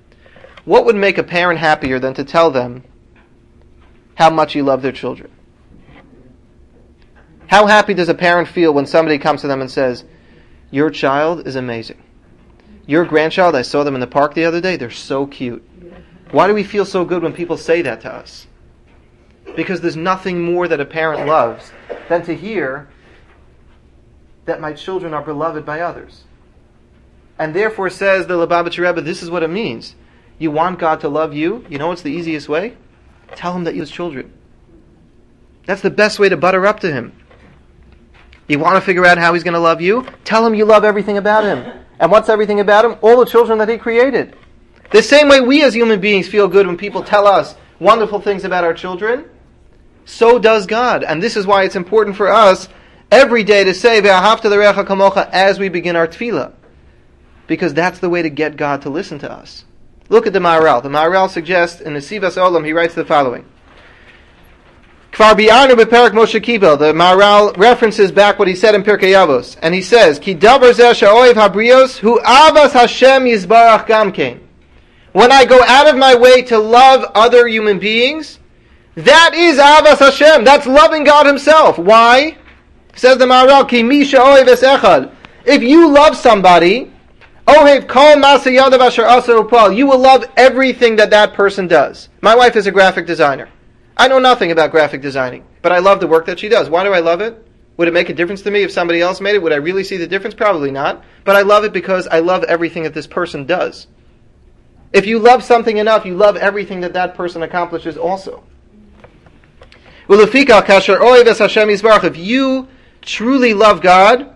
What would make a parent happier than to tell them how much you love their children? How happy does a parent feel when somebody comes to them and says, your child is amazing. Your grandchild, I saw them in the park the other day, they're so cute. Why do we feel so good when people say that to us? Because there's nothing more that a parent loves than to hear that my children are beloved by others. And therefore, says the Lubavitcher Rebbe, this is what it means. You want God to love you? You know what's the easiest way? Tell Him that you're His children. That's the best way to butter up to Him. You want to figure out how he's going to love you? Tell him you love everything about him. And what's everything about him? All the children that he created. The same way we as human beings feel good when people tell us wonderful things about our children, so does God. And this is why it's important for us every day to say, Ve'ahavta l'reacha kamocha, as we begin our tefillah. Because that's the way to get God to listen to us. Look at the Maharal. The Maharal suggests in the Sivas Olam, he writes the following. Kvar bi'arnu beperek Moshe Kibel. The Maharal references back what he said in Pirkei Avos. And he says, Ki davar zeh she'ohev habrios, hu avas Hashem yizbarach gamkein. When I go out of my way to love other human beings, that is avas Hashem. That's loving God Himself. Why? Says the Maharal, Ki mi she'ohev es echad. If you love somebody, Ohev kol ma'aseh yadav asher asa upal, you will love everything that person does. My wife is a graphic designer. I know nothing about graphic designing, but I love the work that she does. Why do I love it? Would it make a difference to me if somebody else made it? Would I really see the difference? Probably not. But I love it because I love everything that this person does. If you love something enough, you love everything that person accomplishes also. If you truly love God,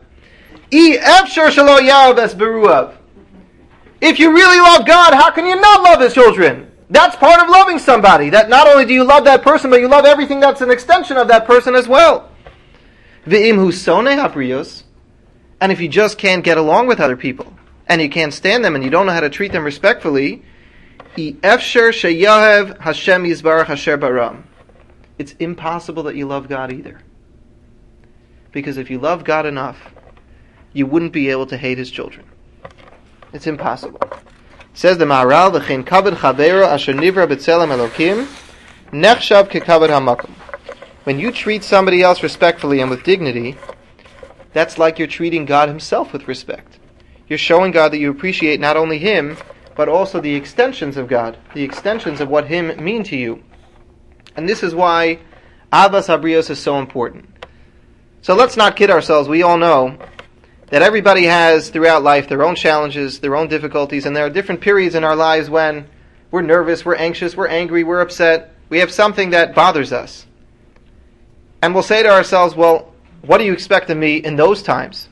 if you really love God, how can you not love His children? That's part of loving somebody. That not only do you love that person, but you love everything that's an extension of that person as well. And if you just can't get along with other people, and you can't stand them, and you don't know how to treat them respectfully, it's impossible that you love God either. Because if you love God enough, you wouldn't be able to hate His children. It's impossible. Says the Maharal, "V'chein kavod chavero asher nivra b'tzelem Elokim, nechshav kekavod hamakom." When you treat somebody else respectfully and with dignity, that's like you're treating God Himself with respect. You're showing God that you appreciate not only Him, but also the extensions of God, the extensions of what Him mean to you. And this is why Avas Habrios is so important. So let's not kid ourselves. We all know that everybody has throughout life their own challenges, their own difficulties, and there are different periods in our lives when we're nervous, we're anxious, we're angry, we're upset. We have something that bothers us. And we'll say to ourselves, well, what do you expect of me in those times?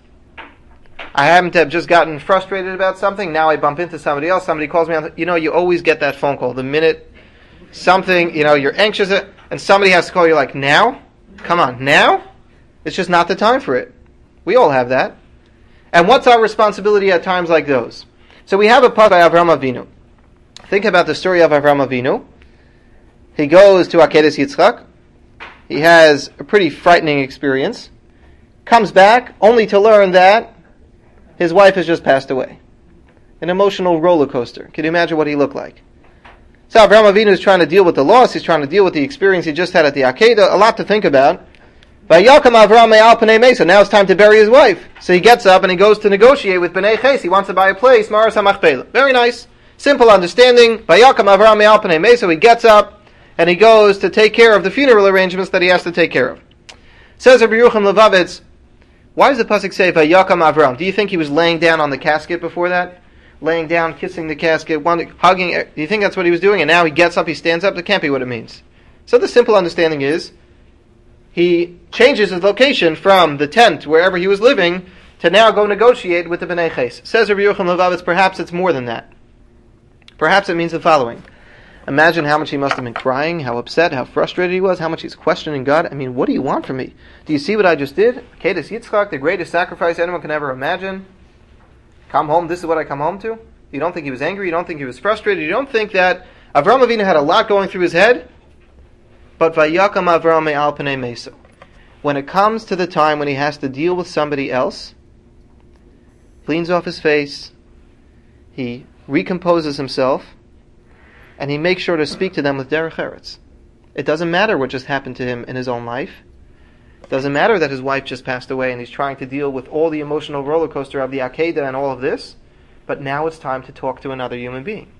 I happen to have just gotten frustrated about something, now I bump into somebody else, somebody calls me on, you always get that phone call. The minute something, you're anxious, and somebody has to call you like, now? Come on, now? It's just not the time for it. We all have that. And what's our responsibility at times like those? So we have a pasuk by Avraham Avinu. Think about the story of Avraham Avinu. He goes to Akedes Yitzchak. He has a pretty frightening experience. Comes back only to learn that his wife has just passed away. An emotional roller coaster. Can you imagine what he looked like? So Avraham Avinu is trying to deal with the loss. He's trying to deal with the experience he just had at the Akedah. A lot to think about. Vayakam Avram me'al Pnei Mesa. Now it's time to bury his wife. So he gets up and he goes to negotiate with Bnei Ches. He wants to buy a place, Maras HaMachpelah. Very nice. Simple understanding. Vayakam Avram me'al Pnei Mesa. He gets up and he goes to take care of the funeral arrangements that he has to take care of. Says Rabbi Yerucham Levavitz, why does the pasuk say Vayakam Avram? Do you think he was laying down on the casket before that? Laying down, kissing the casket, hugging. Do you think that's what he was doing? And now he gets up, he stands up. That can't be what it means. So the simple understanding is, he changes his location from the tent wherever he was living to now go negotiate with the Bnei Ches. Says Rabbi Yerucham Levavitz, perhaps it's more than that. Perhaps it means the following. Imagine how much he must have been crying, how upset, how frustrated he was, how much he's questioning God. I mean, what do you want from me? Do you see what I just did? Akedes Yitzchak, the greatest sacrifice anyone can ever imagine. Come home, this is what I come home to? You don't think he was angry? You don't think he was frustrated? You don't think that Avraham Avinu had a lot going through his head? But Vayakam Avram me'al Pnei Mesa. When it comes to the time when he has to deal with somebody else, cleans off his face, he recomposes himself, and he makes sure to speak to them with derech eretz. It doesn't matter what just happened to him in his own life. It doesn't matter that his wife just passed away and he's trying to deal with all the emotional roller coaster of the Akedah and all of this, but now it's time to talk to another human being.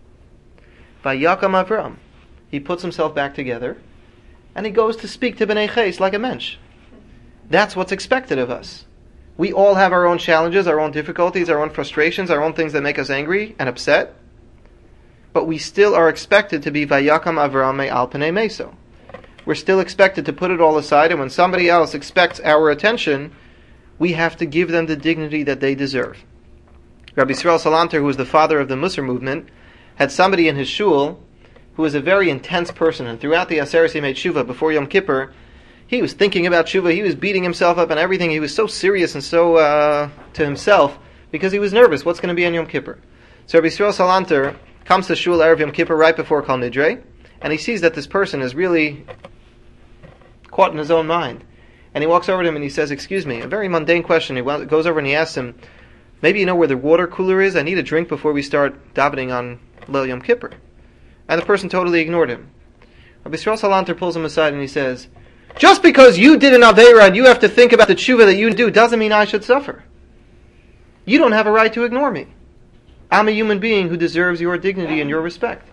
Vayakam Avram. He puts himself back together, and he goes to speak to Bnei Ches like a mensch. That's what's expected of us. We all have our own challenges, our own difficulties, our own frustrations, our own things that make us angry and upset. But we still are expected to be Vayakam Avram me'al Pnei Mesa. We're still expected to put it all aside, and when somebody else expects our attention, we have to give them the dignity that they deserve. Rabbi Yisrael Salanter, who was the father of the Musar movement, had somebody in his shul who was a very intense person, and throughout the Aseres he made Shuvah before Yom Kippur. He was thinking about Shuvah, he was beating himself up and everything. He was so serious and so to himself because he was nervous. What's going to be on Yom Kippur? So Rabbi Yisrael Salanter comes to shul Erev Yom Kippur right before Kol Nidre, and he sees that this person is really caught in his own mind. And he walks over to him and he says, "Excuse me," a very mundane question. He goes over and he asks him, "Maybe you know where the water cooler is? I need a drink before we start davening on Leil Yom Kippur." And the person totally ignored him. Rabbi Yisrael Salanter pulls him aside and he says, "Just because you did an Aveira and you have to think about the tshuva that you do doesn't mean I should suffer. You don't have a right to ignore me. I'm a human being who deserves your dignity and your respect.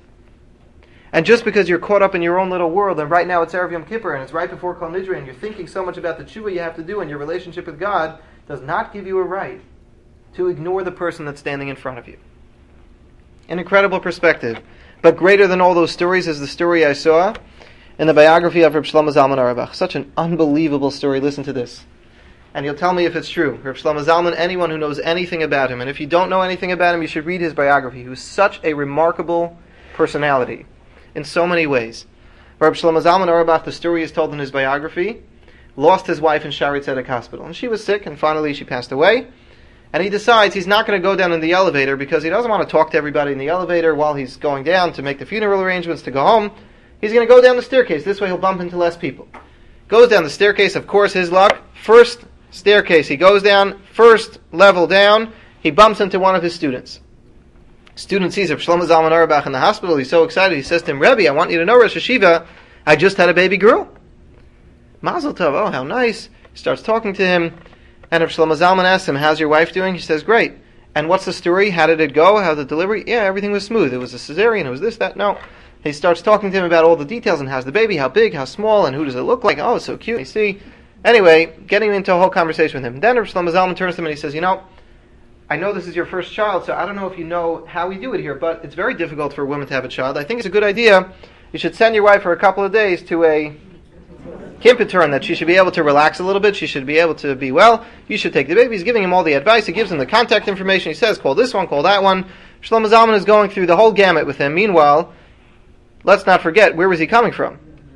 And just because you're caught up in your own little world, and right now it's Erev Yom Kippur and it's right before Kol Nidre, and you're thinking so much about the tshuva you have to do and your relationship with God, does not give you a right to ignore the person that's standing in front of you." An incredible perspective. But greater than all those stories is the story I saw in the biography of Reb Shlomo Zalman Auerbach. Such an unbelievable story. Listen to this. And you'll tell me if it's true. Reb Shlomo Zalman, anyone who knows anything about him, and if you don't know anything about him, you should read his biography. He was such a remarkable personality in so many ways. Reb Shlomo Zalman Auerbach, the story is told in his biography, lost his wife in Shaarei Tzedek Hospital. And she was sick, and finally she passed away. And he decides he's not going to go down in the elevator because he doesn't want to talk to everybody in the elevator while he's going down to make the funeral arrangements to go home. He's going to go down the staircase. This way he'll bump into less people. Goes down the staircase, of course, his luck. First staircase. He goes down, first level down. He bumps into one of his students. Student sees Reb Shlomo Zalman Auerbach in the hospital. He's so excited. He says to him, "Rebbe, I want you to know, Rosh Hashiva, I just had a baby girl." Mazel tov. Oh, how nice. He starts talking to him. And Reb Shlomo Zalman asks him, "How's your wife doing?" He says, "Great." "And what's the story? How did it go? How's the delivery?" "Yeah, everything was smooth. It was a cesarean. It was this, that." No. He starts talking to him about all the details and how's the baby, how big, how small, and who does it look like. "Oh, it's so cute." You see. Anyway, getting into a whole conversation with him. Then Reb Shlomo Zalman turns to him and he says, "I know this is your first child, so I don't know if you know how we do it here, but it's very difficult for a woman to have a child. I think it's a good idea. You should send your wife for a couple of days to a Kimpaturin, that she should be able to relax a little bit. She should be able to be well. You should take the baby." He's giving him all the advice. He gives him the contact information. He says, "Call this one, call that one." Shlomo Zalman is going through the whole gamut with him. Meanwhile, let's not forget, where was he coming from?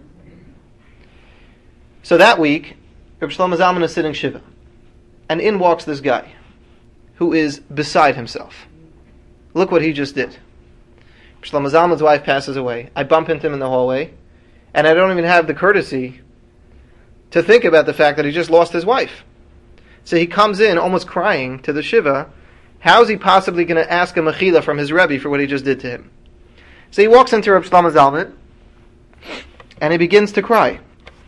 So that week, Reb Shlomo Zalman is sitting Shiva. And in walks this guy, who is beside himself. Look what he just did. Shlomo Zalman's wife passes away. I bump into him in the hallway, and I don't even have the courtesy to think about the fact that he just lost his wife. So he comes in almost crying to the Shiva. How is he possibly going to ask a mechila from his Rebbe for what he just did to him? So he walks into Reb Shlomo Zalman, and he begins to cry.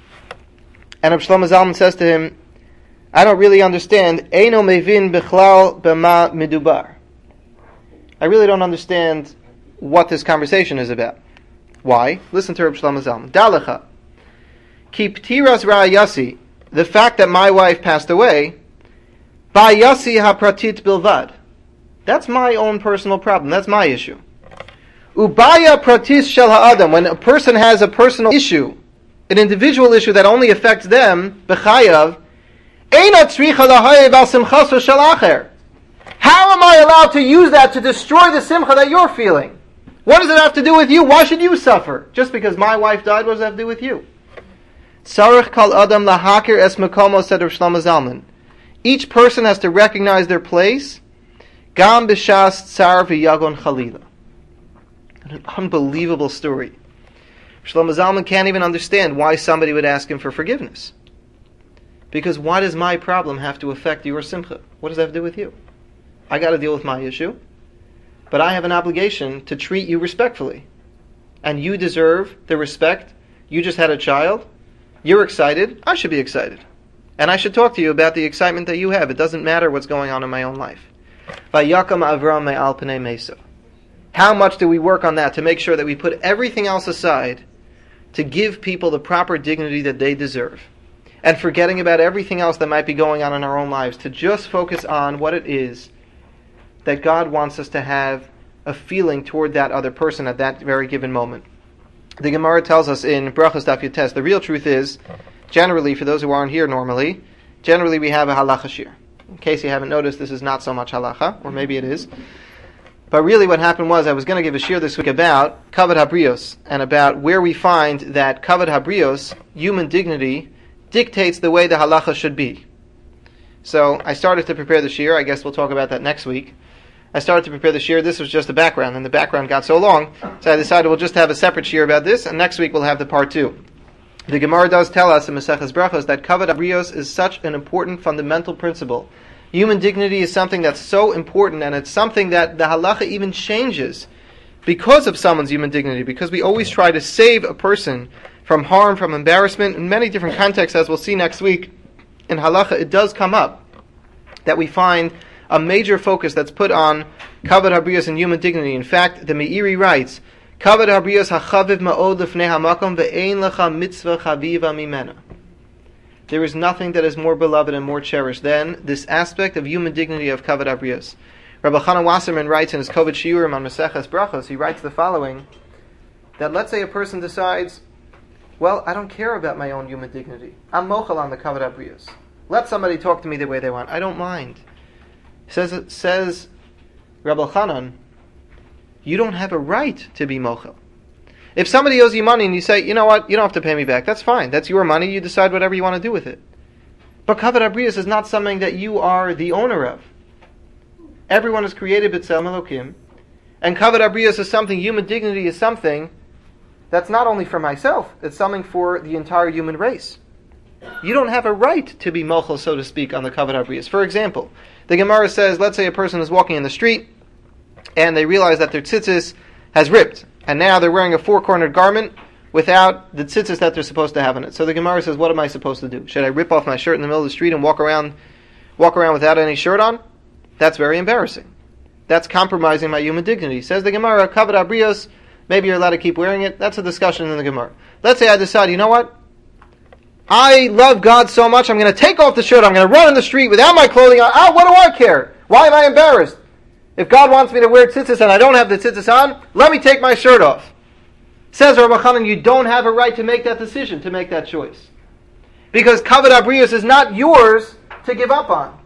And Reb Shlomo Zalman says to him, "I don't really understand. Eino mevin bichlal b'ma midubar. I really don't understand what this conversation is about." Why? Listen to Reb Shlomo Zalman. Dalecha. Ki ptiras ra'ayasi, the fact that my wife passed away, ba'yasi hapratit bilvad. That's my own personal problem. That's my issue. Ubaya pratis shel ha'adam, when a person has a personal issue, an individual issue that only affects them, b'chayav, eina tzricha lahayev al simchaso shel acher. How am I allowed to use that to destroy the simcha that you're feeling? What does it have to do with you? Why should you suffer? Just because my wife died, what does that have to do with you? Tzarech kal adam lahakir es mekomo, said Rav Shlomo Zalman. Each person has to recognize their place. Gam b'shas tsar v'yagon chalila. An unbelievable story. Shlomo Zalman can't even understand why somebody would ask him for forgiveness. Because why does my problem have to affect your simcha? What does that have to do with you? I got to deal with my issue, but I have an obligation to treat you respectfully. And you deserve the respect. You just had a child. You're excited. I should be excited. And I should talk to you about the excitement that you have. It doesn't matter what's going on in my own life. Vayakam Avram me'al pnei mesa. How much do we work on that to make sure that we put everything else aside to give people the proper dignity that they deserve? And forgetting about everything else that might be going on in our own lives, to just focus on what it is that God wants us to have a feeling toward that other person at that very given moment. The Gemara tells us in Brachos Daf Yotes, the real truth is, generally, for those who aren't here normally, generally we have a halacha shir. In case you haven't noticed, this is not so much halacha, or maybe it is. But really what happened was I was going to give a shir this week about kavod habrios, and about where we find that kavod habrios, human dignity, dictates the way the halacha should be. So I started to prepare the shir. I guess we'll talk about that next week. I started to prepare the shir. This was just the background, and the background got so long, so I decided we'll just have a separate shir about this, and next week we'll have the part 2. The Gemara does tell us in Maseches Brachos that kavod habrios is such an important fundamental principle. Human dignity is something that's so important, and it's something that the halacha even changes because of someone's human dignity, because we always try to save a person from harm, from embarrassment. In many different contexts, as we'll see next week, in halacha it does come up that we find a major focus that's put on kavod habrios and human dignity. In fact, the Meiri writes, kavod habrios hachaviv ma'od lefnei hamakom ve'ein lecha mitzvah chaviva mimena. There is nothing that is more beloved and more cherished than this aspect of human dignity of kavod habrios. Rabbi Chanan Wasserman writes in his Koved Shiurim on Maseches Brachos, he writes the following, that let's say a person decides, well, I don't care about my own human dignity. I'm mochel on the kavod habrios. Let somebody talk to me the way they want. I don't mind. Says Rabbi Chanan, you don't have a right to be mochel. If somebody owes you money and you say, you know what, you don't have to pay me back, that's fine. That's your money. You decide whatever you want to do with it. But kavod habrios is not something that you are the owner of. Everyone is created b'tzelem Elokim, and kavod habrios is something, human dignity is something that's not only for myself, it's something for the entire human race. You don't have a right to be mochel, so to speak, on the kavod habrios. For example, the Gemara says, let's say a person is walking in the street, and they realize that their tzitzis has ripped, and now they're wearing a 4-cornered garment without the tzitzis that they're supposed to have in it. So the Gemara says, what am I supposed to do? Should I rip off my shirt in the middle of the street and walk around without any shirt on? That's very embarrassing. That's compromising my human dignity. Says the Gemara, kavod habrios, maybe you're allowed to keep wearing it. That's a discussion in the Gemara. Let's say I decide, you know what? I love God so much, I'm going to take off the shirt, I'm going to run in the street without my clothing on. Oh, what do I care? Why am I embarrassed? If God wants me to wear tzitzis and I don't have the tzitzis on, let me take my shirt off. Says Rabbi Chanan, you don't have a right to make that decision, to make that choice. Because kavod habrios is not yours to give up on.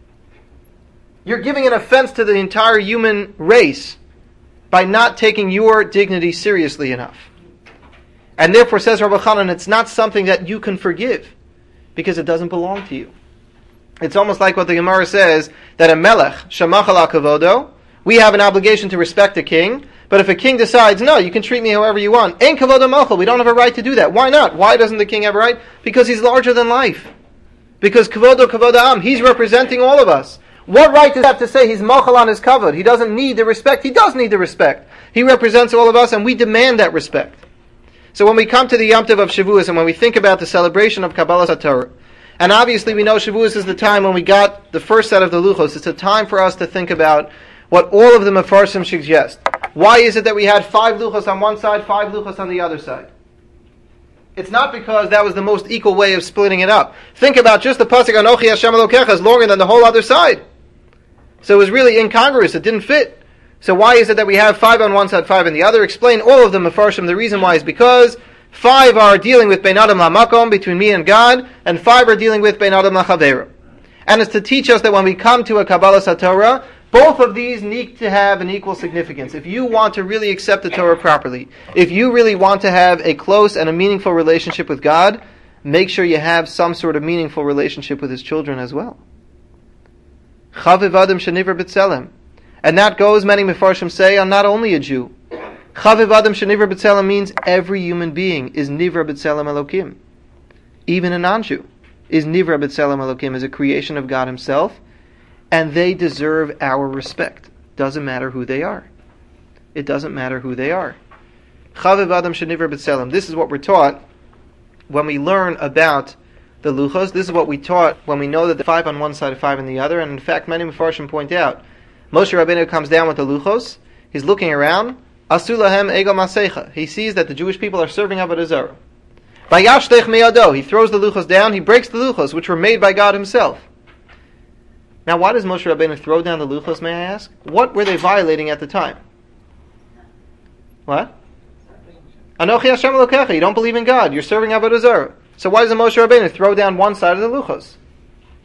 You're giving an offense to the entire human race by not taking your dignity seriously enough. And therefore, says Rabbi Chanan, it's not something that you can forgive, because it doesn't belong to you. It's almost like what the Gemara says, that a melech, shamach ala kavodo, we have an obligation to respect a king, but if a king decides, no, you can treat me however you want, ein kavodo malchel, we don't have a right to do that. Why not? Why doesn't the king have a right? Because he's larger than life. Because kavodo am, he's representing all of us. What right does he have to say he's mochel on his kavod? He doesn't need the respect. He does need the respect. He represents all of us, and we demand that respect. So when we come to the Yom Tov of Shavuos, and when we think about the celebration of Kabbalas HaTorah, and obviously we know Shavuos is the time when we got the first set of the Luchos. It's a time for us to think about what all of the Mefarshim suggest. Why is it that we had 5 Luchos on one side, 5 Luchos on the other side? It's not because that was the most equal way of splitting it up. Think about just the pasuk Anochi Hashem Elokecha is longer than the whole other side. So it was really incongruous. It didn't fit. So why is it that we have 5 on one side, 5 on the other? Explain all of the Mefarshim. The reason why is because 5 are dealing with Bein Adam LaMakom, between me and God, and 5 are dealing with Bein Adam LaChavera. And it's to teach us that when we come to a Kabbalas HaTorah, both of these need to have an equal significance. If you want to really accept the Torah properly, if you really want to have a close and a meaningful relationship with God, make sure you have some sort of meaningful relationship with His children as well. Chaviv Adam Shenivra B'Tselem. And that goes, many Mefarshim say, on not only a Jew. Chaviv Adam Shenivra B'Tselem means every human being is Nivra B'Tselem Elokim. Even a non-Jew is Nivra B'Tselem Elokim, is a creation of God Himself, and they deserve our respect. Doesn't matter who they are. It doesn't matter who they are. Chaviv Adam Shenivra B'Tselem. This is what we're taught when we learn about the Luchos. This is what we taught when we know that the 5 on one side, 5 on the other. And in fact, many Mefarshim point out, Moshe Rabbeinu comes down with the Luchos. He's looking around. Asu lahem ego masecha. He sees that the Jewish people are serving Avodah Zarah. Vayashtech miyado. He throws the Luchos down. He breaks the Luchos, which were made by God Himself. Now, why does Moshe Rabbeinu throw down the Luchos, may I ask? What were they violating at the time? What? Anochi Hashem Elokecha. You don't believe in God. You're serving Avodah Zarah. So why does Moshe Rabbeinu throw down one side of the Luchos?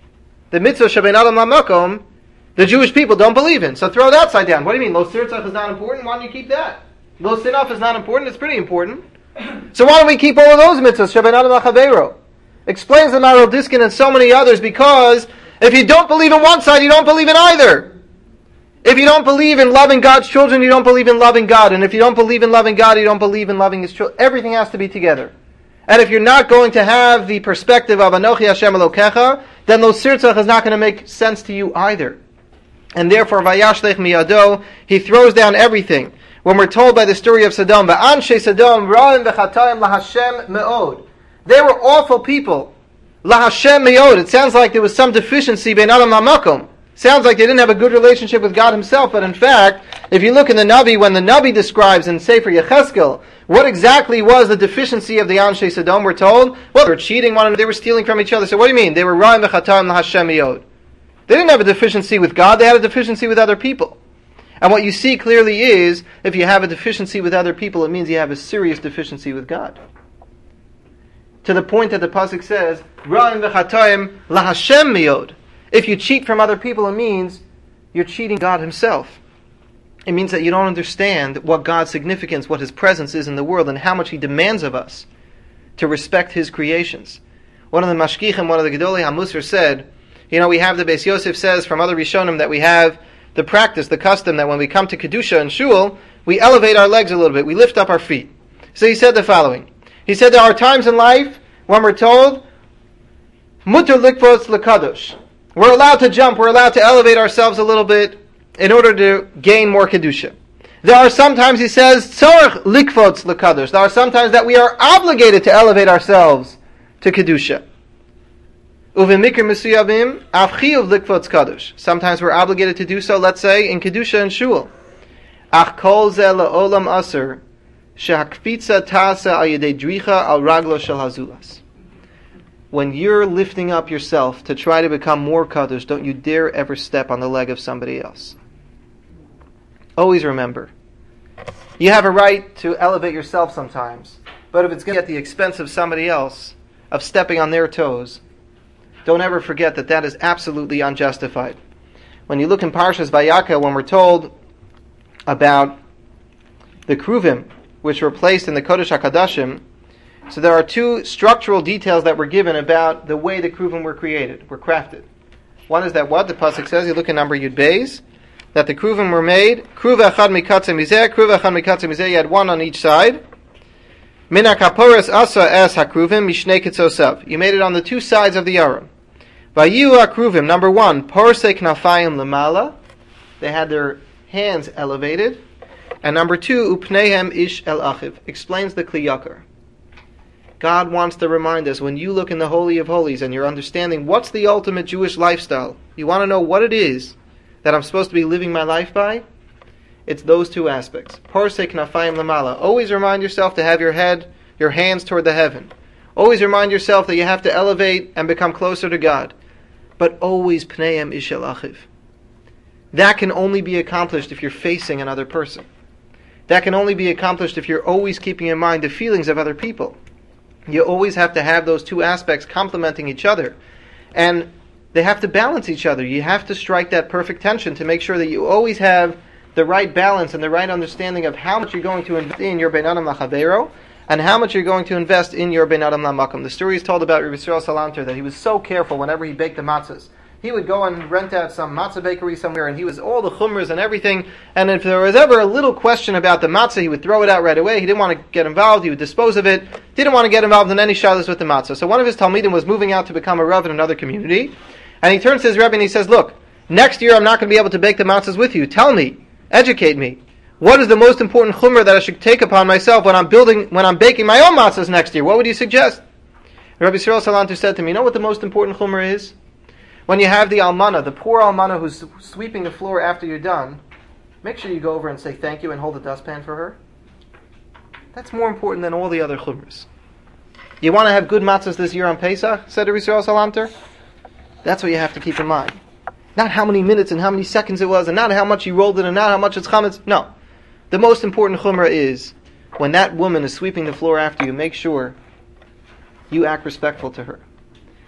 the mitzvah shebein adam lamakom, the Jewish people don't believe in. So throw it upside down. What do you mean? Lo sirtzach is not important? Why don't you keep that? Lo sinaf is not important? It's pretty important. So why don't we keep all of those mitzvahs? Shebein adam lachaveiro. Explains the Maral Diskin and so many others, because if you don't believe in one side, you don't believe in either. If you don't believe in loving God's children, you don't believe in loving God. And if you don't believe in loving God, you don't believe in loving His children. Everything has to be together. And if you're not going to have the perspective of Anochi Hashem Elokecha, then Lo Sirtzach is not going to make sense to you either. And therefore, Vayashlech miyado, he throws down everything. When we're told by the story of Sodom, Va'anshe Sodom ra'im v'chatayim lahashem me'od. They were awful people. Lahashem me'od. It sounds like there was some deficiency bein adam lamakom. Sounds like they didn't have a good relationship with God Himself, but in fact, if you look in the Navi, when the Navi describes in Sefer Yecheskel, what exactly was the deficiency of the Anshe Sodom, we're told? Well, they were cheating one another, they were stealing from each other. So what do you mean? They were ra'im v'chatayim lahashem me'od. They didn't have a deficiency with God, they had a deficiency with other people. And what you see clearly is, if you have a deficiency with other people, it means you have a serious deficiency with God. To the point that the pasuk says, "Ra'im v'chatayim lahashem miyod." If you cheat from other people, it means you're cheating God Himself. It means that you don't understand what God's significance, what His presence is in the world, and how much He demands of us to respect His creations. One of the mashgichim, one of the gedolei hamusar said, we have the Beis Yosef says from other Rishonim that we have the practice, the custom that when we come to Kedusha and Shul, we elevate our legs a little bit, we lift up our feet. So he said the following. He said there are times in life when we're told, Mutter likvos lekadosh. We're allowed to jump, we're allowed to elevate ourselves a little bit in order to gain more Kedusha. There are sometimes, he says, tzorach likvos lekadosh. There are sometimes that we are obligated to elevate ourselves to Kedusha. Uvimikr mesuyavim avchiyuv likvos kadosh. Sometimes we're obligated to do so, let's say, in Kedusha and Shul. Ach kol ze la'olam aser. Shehakfitza tasa al yedei dricha al raglo shel hazulas. When you're lifting up yourself to try to become more kadosh, don't you dare ever step on the leg of somebody else. Always remember, you have a right to elevate yourself sometimes, but if it's going to be at the expense of somebody else, of stepping on their toes, don't ever forget that that is absolutely unjustified. When you look in Parshas Vayaka, when we're told about the Kruvim, which were placed in the Kodesh HaKadashim, so there are two structural details that were given about the way the Kruvim were created, were crafted. One is that what? The Pasuk says, you look in number Yud Beis, that the Kruvim were made, Kruv Echad Mikatzeh Mizeh, Kruv Echad Mikatzeh Mizeh, you had one on each side. Min HaKaporos Asa Es HaKruvim Mishnei Kitzosav. You made it on the two sides of the Aron. Vayu HaKruvim, number one, Porsei Knafayim Lamala, they had their hands elevated. And number two, Upneihem Ish El Achiv, explains the Kli Yakar. God wants to remind us, when you look in the Holy of Holies and you're understanding what's the ultimate Jewish lifestyle, you want to know what it is that I'm supposed to be living my life by? It's those two aspects. Porsei Knafayim Lamala. Always remind yourself to have your head, your hands toward the heaven. Always remind yourself that you have to elevate and become closer to God. But always Pneihem Ish El Achiv. That can only be accomplished if you're facing another person. That can only be accomplished if you're always keeping in mind the feelings of other people. You always have to have those two aspects complementing each other. And they have to balance each other. You have to strike that perfect tension to make sure that you always have the right balance and the right understanding of how much you're going to invest in your Bein Adam Lachaveiro and how much you're going to invest in your Bein Adam Lamakom. The story is told about Rabbi Yisrael Salanter that he was so careful whenever he baked the matzahs. He would go and rent out some matzah bakery somewhere, and he was all the chumras and everything. And if there was ever a little question about the matzah, he would throw it out right away. He didn't want to get involved. He would dispose of it. Didn't want to get involved in any shalos with the matzah. So one of his talmidim was moving out to become a rav in another community, and he turns to his rebbe and he says, "Look, next year I'm not going to be able to bake the matzahs with you. Tell me, educate me. What is the most important chumrah that I should take upon myself when I'm baking my own matzahs next year? What would you suggest?" Rabbi Yisrael Salanter said to me, "You know what the most important chumrah is? When you have the almana, the poor almana who's sweeping the floor after you're done, make sure you go over and say thank you and hold a dustpan for her. That's more important than all the other chumras. You want to have good matzahs this year on Pesach?" said Rabbi Yisrael Salanter. That's what you have to keep in mind. Not how many minutes and how many seconds it was, and not how much you rolled it, and not how much it's chametz. No. The most important chumrah is, when that woman is sweeping the floor after you, make sure you act respectful to her.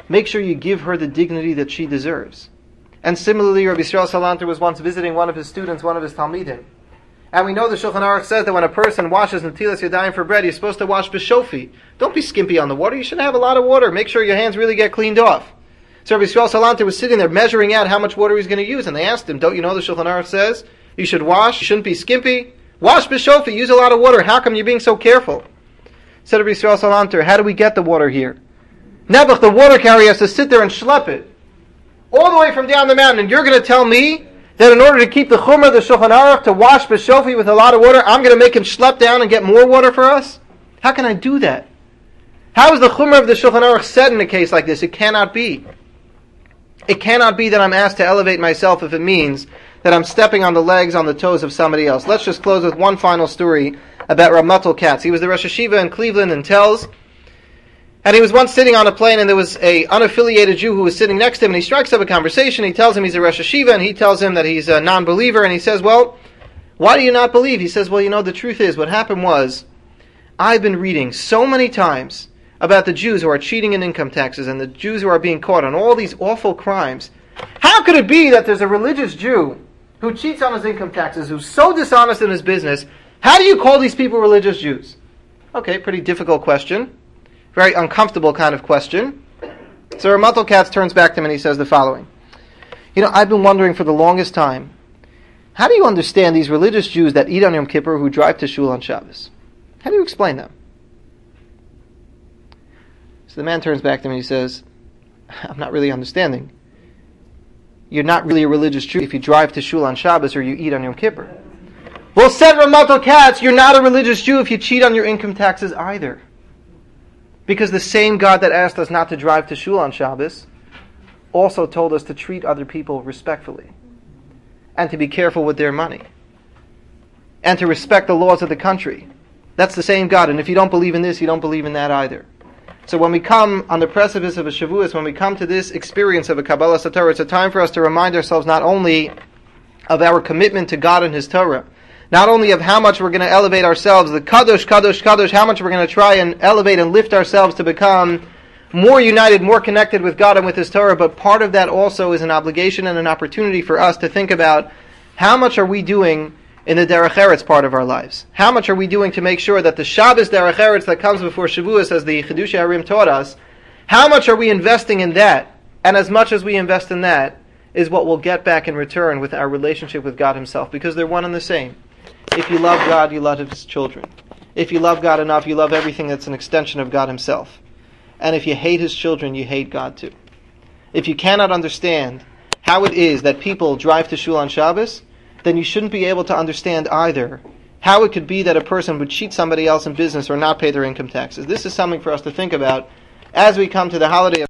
make sure you give her the dignity that she deserves. And similarly, Rabbi Yisrael Salanter was once visiting one of his students, one of his Talmidim. And we know the Shulchan Aruch says that when a person washes Netilas Yadayim for bread, you're supposed to wash b'shofi. Don't be skimpy on the water. You should have a lot of water. Make sure your hands really get cleaned off. So Rabbi Yisrael Salanter was sitting there measuring out how much water he's going to use. And they asked him, don't you know the Shulchan Aruch says you should wash, you shouldn't be skimpy? Wash b'shofi, use a lot of water. How come you're being so careful? Said Rabbi Yisrael Salanter, how do we get the water here? Nebuch, the water carrier, has to sit there and schlep it all the way from down the mountain, and you're going to tell me that in order to keep the chumrah of the Shulchan Aruch to wash b'shofi with a lot of water, I'm going to make him schlep down and get more water for us? How can I do that? How is the chumrah of the Shulchan Aruch said in a case like this? It cannot be. It cannot be that I'm asked to elevate myself if it means that I'm stepping on the legs, on the toes of somebody else. Let's just close with one final story about Rav Matal Katz. He was the Rosh Hashiva in Cleveland and Tells. And he was once sitting on a plane, and there was an unaffiliated Jew who was sitting next to him, and he strikes up a conversation. He tells him he's a Rosh Hashiva, and he tells him that he's a non-believer, and he says, well, why do you not believe? He says, well, you know, the truth is, what happened was, I've been reading so many times about the Jews who are cheating in income taxes, and the Jews who are being caught on all these awful crimes. How could it be that there's a religious Jew who cheats on his income taxes, who's so dishonest in his business? How do you call these people religious Jews? Okay, pretty difficult question. Very uncomfortable kind of question. So Rav Matal Katz turns back to him and he says the following. You know, I've been wondering for the longest time, how do you understand these religious Jews that eat on Yom Kippur who drive to shul on Shabbos? How do you explain them? So the man turns back to him and he says, I'm not really understanding. You're not really a religious Jew if you drive to shul on Shabbos or you eat on Yom Kippur. Well, said Rav Matal Katz, you're not a religious Jew if you cheat on your income taxes either. Because the same God that asked us not to drive to shul on Shabbos also told us to treat other people respectfully and to be careful with their money and to respect the laws of the country. That's the same God, and if you don't believe in this, you don't believe in that either. So when we come on the precipice of a Shavuos, when we come to this experience of a Kabbalah Satorah, it's a time for us to remind ourselves not only of our commitment to God and His Torah, not only of how much we're going to elevate ourselves, the Kadosh, Kadosh, Kadosh, how much we're going to try and elevate and lift ourselves to become more united, more connected with God and with His Torah, but part of that also is an obligation and an opportunity for us to think about how much are we doing in the Derech Eretz part of our lives? How much are we doing to make sure that the Shabbos Derech Eretz that comes before Shavuos, as the Chidushei Harim taught us, how much are we investing in that? And as much as we invest in that is what we'll get back in return with our relationship with God Himself, because they're one and the same. If you love God, you love His children. If you love God enough, you love everything that's an extension of God Himself. And if you hate His children, you hate God too. If you cannot understand how it is that people drive to shul on Shabbos, then you shouldn't be able to understand either how it could be that a person would cheat somebody else in business or not pay their income taxes. This is something for us to think about as we come to the holiday of